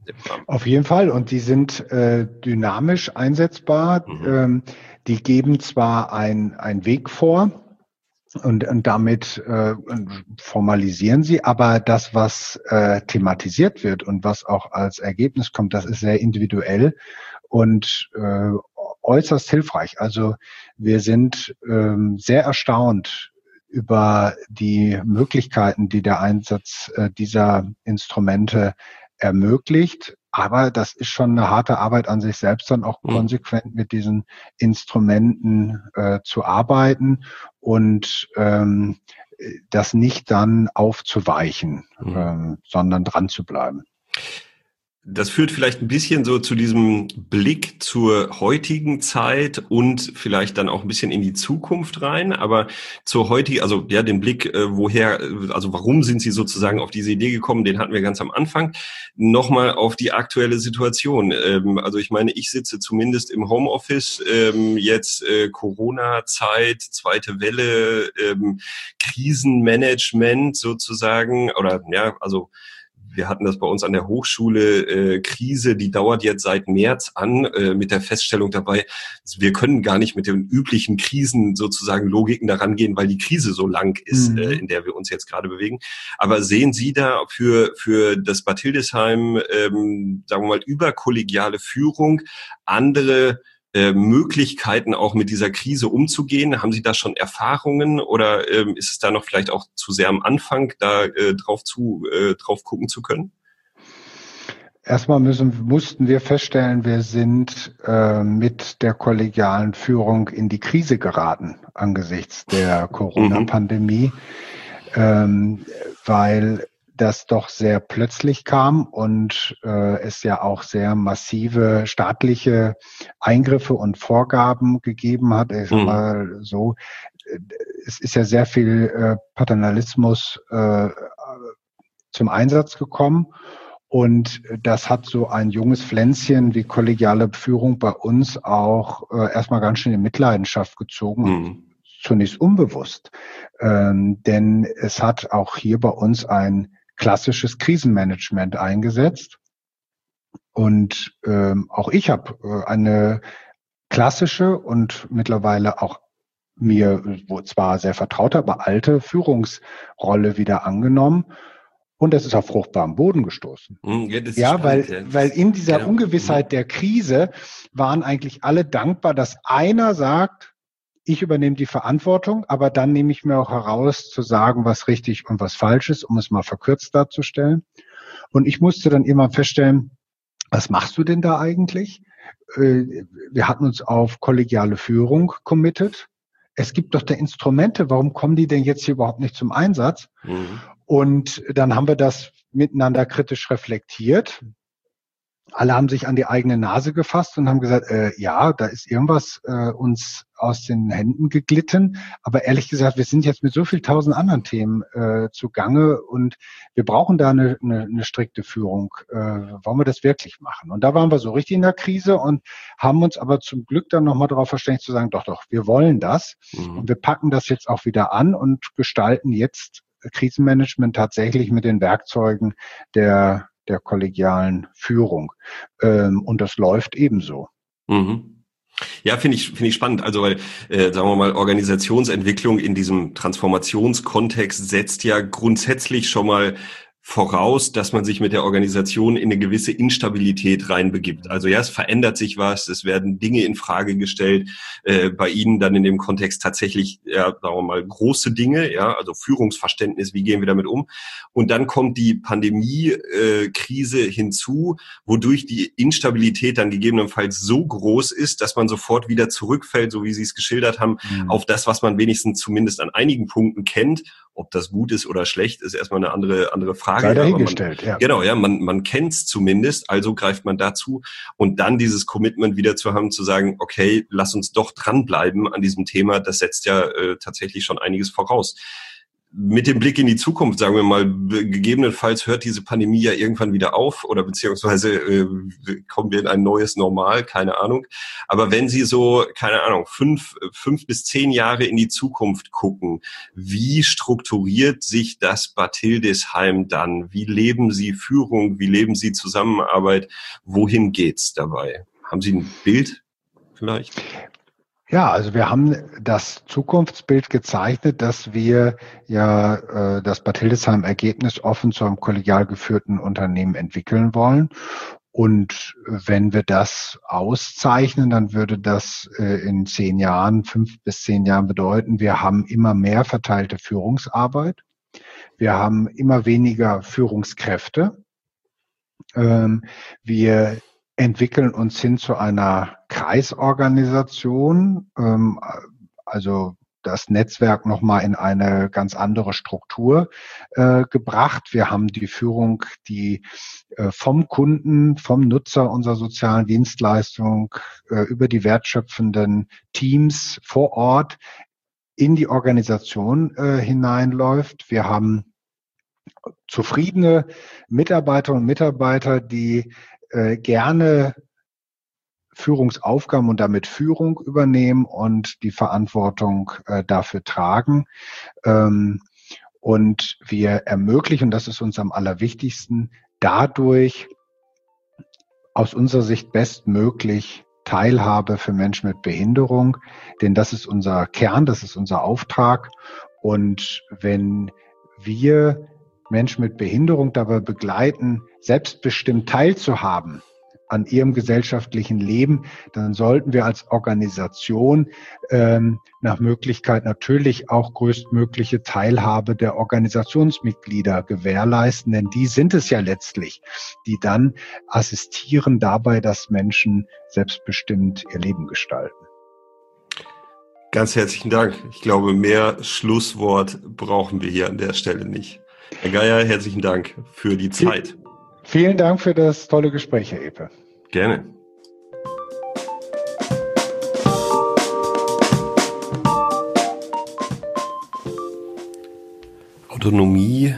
dem Rahmen. Auf jeden Fall. Und die sind äh, dynamisch einsetzbar. Mhm. Ähm, die geben zwar ein, ein Weg vor, Und, und damit äh, formalisieren sie, aber das, was äh, thematisiert wird und was auch als Ergebnis kommt, das ist sehr individuell und äh, äußerst hilfreich. Also wir sind ähm, sehr erstaunt über die Möglichkeiten, die der Einsatz äh, dieser Instrumente ermöglicht. Aber das ist schon eine harte Arbeit an sich selbst, dann auch konsequent mit diesen Instrumenten äh, zu arbeiten und ähm, das nicht dann aufzuweichen, mhm. ähm, sondern dran zu bleiben. Das führt vielleicht ein bisschen so zu diesem Blick zur heutigen Zeit und vielleicht dann auch ein bisschen in die Zukunft rein, aber zur heutigen, also ja, den Blick, äh, woher, also warum sind Sie sozusagen auf diese Idee gekommen, den hatten wir ganz am Anfang, nochmal auf die aktuelle Situation. Ähm, also ich meine, ich sitze zumindest im Homeoffice, ähm, jetzt äh, Corona-Zeit, zweite Welle, ähm, Krisenmanagement sozusagen, oder ja, also wir hatten das bei uns an der Hochschule, äh, Krise, die dauert jetzt seit März an, äh, mit der Feststellung dabei, wir können gar nicht mit den üblichen Krisen sozusagen Logiken daran gehen, weil die Krise so lang ist, mhm. äh, in der wir uns jetzt gerade bewegen. Aber sehen Sie da für für das Bad Hildesheim, ähm, sagen wir mal, überkollegiale Führung, andere Äh, Möglichkeiten auch mit dieser Krise umzugehen? Haben Sie da schon Erfahrungen oder ähm, ist es da noch vielleicht auch zu sehr am Anfang, da äh, drauf zu äh, drauf gucken zu können? Erstmal müssen, mussten wir feststellen, wir sind äh, mit der kollegialen Führung in die Krise geraten angesichts der Corona-Pandemie, mhm. ähm, weil das doch sehr plötzlich kam und äh, es ja auch sehr massive staatliche Eingriffe und Vorgaben gegeben hat. Ich sag mal so, es ist ja sehr viel äh, Paternalismus äh, zum Einsatz gekommen. Und das hat so ein junges Pflänzchen wie kollegiale Führung bei uns auch äh, erstmal ganz schön in Mitleidenschaft gezogen. Mhm. Zunächst unbewusst. Ähm, denn es hat auch hier bei uns ein klassisches Krisenmanagement eingesetzt. Und ähm, auch ich habe äh, eine klassische und mittlerweile auch mir wo zwar sehr vertraute, aber alte Führungsrolle wieder angenommen. Und das ist auf fruchtbaren Boden gestoßen. Ja, das ist ja spannend, weil, ja. weil in dieser genau. Ungewissheit der Krise waren eigentlich alle dankbar, dass einer sagt, ich übernehme die Verantwortung, aber dann nehme ich mir auch heraus, zu sagen, was richtig und was falsch ist, um es mal verkürzt darzustellen. Und ich musste dann immer feststellen, was machst du denn da eigentlich? Wir hatten uns auf kollegiale Führung committed. Es gibt doch da Instrumente, warum kommen die denn jetzt hier überhaupt nicht zum Einsatz? Mhm. Und dann haben wir das miteinander kritisch reflektiert. Alle haben sich an die eigene Nase gefasst und haben gesagt, äh, ja, da ist irgendwas äh, uns aus den Händen geglitten. Aber ehrlich gesagt, wir sind jetzt mit so viel tausend anderen Themen äh, zugange und wir brauchen da eine, eine, eine strikte Führung. Äh, wollen wir das wirklich machen? Und da waren wir so richtig in der Krise und haben uns aber zum Glück dann nochmal darauf verständigt zu sagen, doch, doch, wir wollen das. Mhm. Und wir packen das jetzt auch wieder an und gestalten jetzt Krisenmanagement tatsächlich mit den Werkzeugen der der kollegialen Führung. Ähm, und das läuft ebenso. Mhm. Ja, finde ich, finde ich spannend. Also, weil, äh, sagen wir mal, Organisationsentwicklung in diesem Transformationskontext setzt ja grundsätzlich schon mal voraus, dass man sich mit der Organisation in eine gewisse Instabilität reinbegibt. Also ja, es verändert sich was, es werden Dinge in Frage gestellt, äh, bei Ihnen dann in dem Kontext tatsächlich, ja, sagen wir mal, große Dinge, ja, also Führungsverständnis, wie gehen wir damit um? Und dann kommt die Pandemie-Krise äh, hinzu, wodurch die Instabilität dann gegebenenfalls so groß ist, dass man sofort wieder zurückfällt, so wie Sie es geschildert haben, mhm. auf das, was man wenigstens zumindest an einigen Punkten kennt. Ob das gut ist oder schlecht, ist erstmal eine andere andere Frage. Sei dahingestellt, ja. Genau, ja, man man kennt's zumindest, also greift man dazu und dann dieses Commitment wieder zu haben, zu sagen, okay, lass uns doch dranbleiben an diesem Thema. Das setzt ja äh, tatsächlich schon einiges voraus. mit dem Blick in die Zukunft, sagen wir mal, gegebenenfalls hört diese Pandemie ja irgendwann wieder auf oder beziehungsweise äh, kommen wir in ein neues Normal, keine Ahnung. Aber wenn Sie so, keine Ahnung, fünf, fünf bis zehn Jahre in die Zukunft gucken, wie strukturiert sich das Bad Hildesheim dann? Wie leben Sie Führung? Wie leben Sie Zusammenarbeit? Wohin geht's dabei? Haben Sie ein Bild vielleicht? Ja, also wir haben das Zukunftsbild gezeichnet, dass wir ja äh, das Bad Hildesheim ergebnisoffen zu einem kollegial geführten Unternehmen entwickeln wollen. Und wenn wir das auszeichnen, dann würde das äh, in zehn Jahren, fünf bis zehn Jahren bedeuten, wir haben immer mehr verteilte Führungsarbeit. Wir haben immer weniger Führungskräfte. Ähm, wir entwickeln uns hin zu einer Kreisorganisation, ähm, also das Netzwerk nochmal in eine ganz andere Struktur äh, gebracht. Wir haben die Führung, die äh, vom Kunden, vom Nutzer unserer sozialen Dienstleistung äh, über die wertschöpfenden Teams vor Ort in die Organisation äh, hineinläuft. Wir haben zufriedene Mitarbeiterinnen und Mitarbeiter, die äh, gerne Führungsaufgaben und damit Führung übernehmen und die Verantwortung äh, dafür tragen. Ähm, und wir ermöglichen, und das ist uns am allerwichtigsten, dadurch aus unserer Sicht bestmöglich Teilhabe für Menschen mit Behinderung, denn das ist unser Kern, das ist unser Auftrag. Und wenn wir Menschen mit Behinderung dabei begleiten, selbstbestimmt teilzuhaben an ihrem gesellschaftlichen Leben, dann sollten wir als Organisation ähm, nach Möglichkeit natürlich auch größtmögliche Teilhabe der Organisationsmitglieder gewährleisten, denn die sind es ja letztlich, die dann assistieren dabei, dass Menschen selbstbestimmt ihr Leben gestalten. Ganz herzlichen Dank. Ich glaube, mehr Schlusswort brauchen wir hier an der Stelle nicht. Herr Geier, herzlichen Dank für die Zeit. Vielen Dank für das tolle Gespräch, Herr Epe. Gerne. Autonomie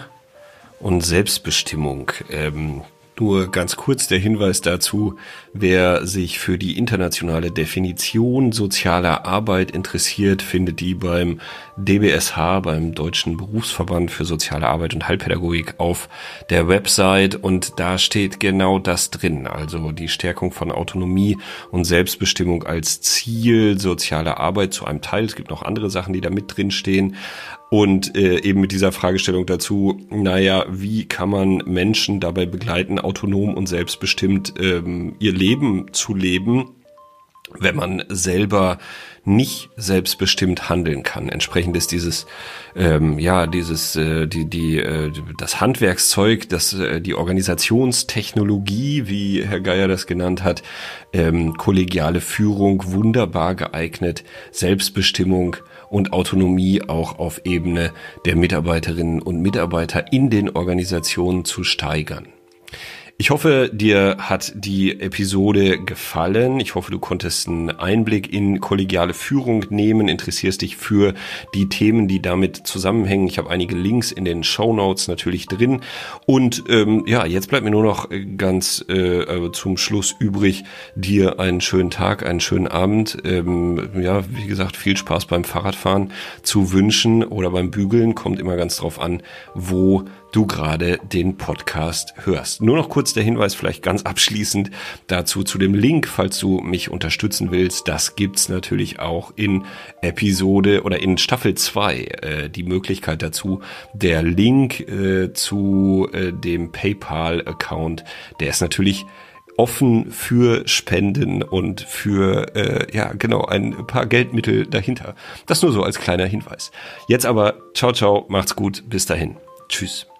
und Selbstbestimmung. Ähm, Nur ganz kurz der Hinweis dazu, wer sich für die internationale Definition sozialer Arbeit interessiert, findet die beim D B S H, beim Deutschen Berufsverband für soziale Arbeit und Heilpädagogik auf der Website, und da steht genau das drin, also die Stärkung von Autonomie und Selbstbestimmung als Ziel sozialer Arbeit zu einem Teil. Es gibt noch andere Sachen, die da mit drin stehen. Und äh, eben mit dieser Fragestellung dazu, naja, wie kann man Menschen dabei begleiten, autonom und selbstbestimmt ähm, ihr Leben zu leben, wenn man selber nicht selbstbestimmt handeln kann. Entsprechend ist dieses, ähm, ja, dieses, äh, die, die, äh, das Handwerkszeug, das, äh, die Organisationstechnologie, wie Herr Geier das genannt hat, ähm, kollegiale Führung wunderbar geeignet, Selbstbestimmung und Autonomie auch auf Ebene der Mitarbeiterinnen und Mitarbeiter in den Organisationen zu steigern. Ich hoffe, dir hat die Episode gefallen. Ich hoffe, du konntest einen Einblick in kollegiale Führung nehmen, interessierst dich für die Themen, die damit zusammenhängen. Ich habe einige Links in den Shownotes natürlich drin. Und ähm, ja, jetzt bleibt mir nur noch ganz äh, zum Schluss übrig, dir einen schönen Tag, einen schönen Abend, ähm, ja, wie gesagt, viel Spaß beim Fahrradfahren zu wünschen oder beim Bügeln. Kommt immer ganz drauf an, wo du gerade den Podcast hörst. Nur noch kurz der Hinweis, vielleicht ganz abschließend dazu zu dem Link, falls du mich unterstützen willst. Das gibt's natürlich auch in Episode oder in Staffel zwei, äh, die Möglichkeit dazu. Der Link äh, zu äh, dem PayPal-Account, der ist natürlich offen für Spenden und für, äh, ja genau, ein paar Geldmittel dahinter. Das nur so als kleiner Hinweis. Jetzt aber, ciao, ciao, macht's gut, bis dahin. Tschüss.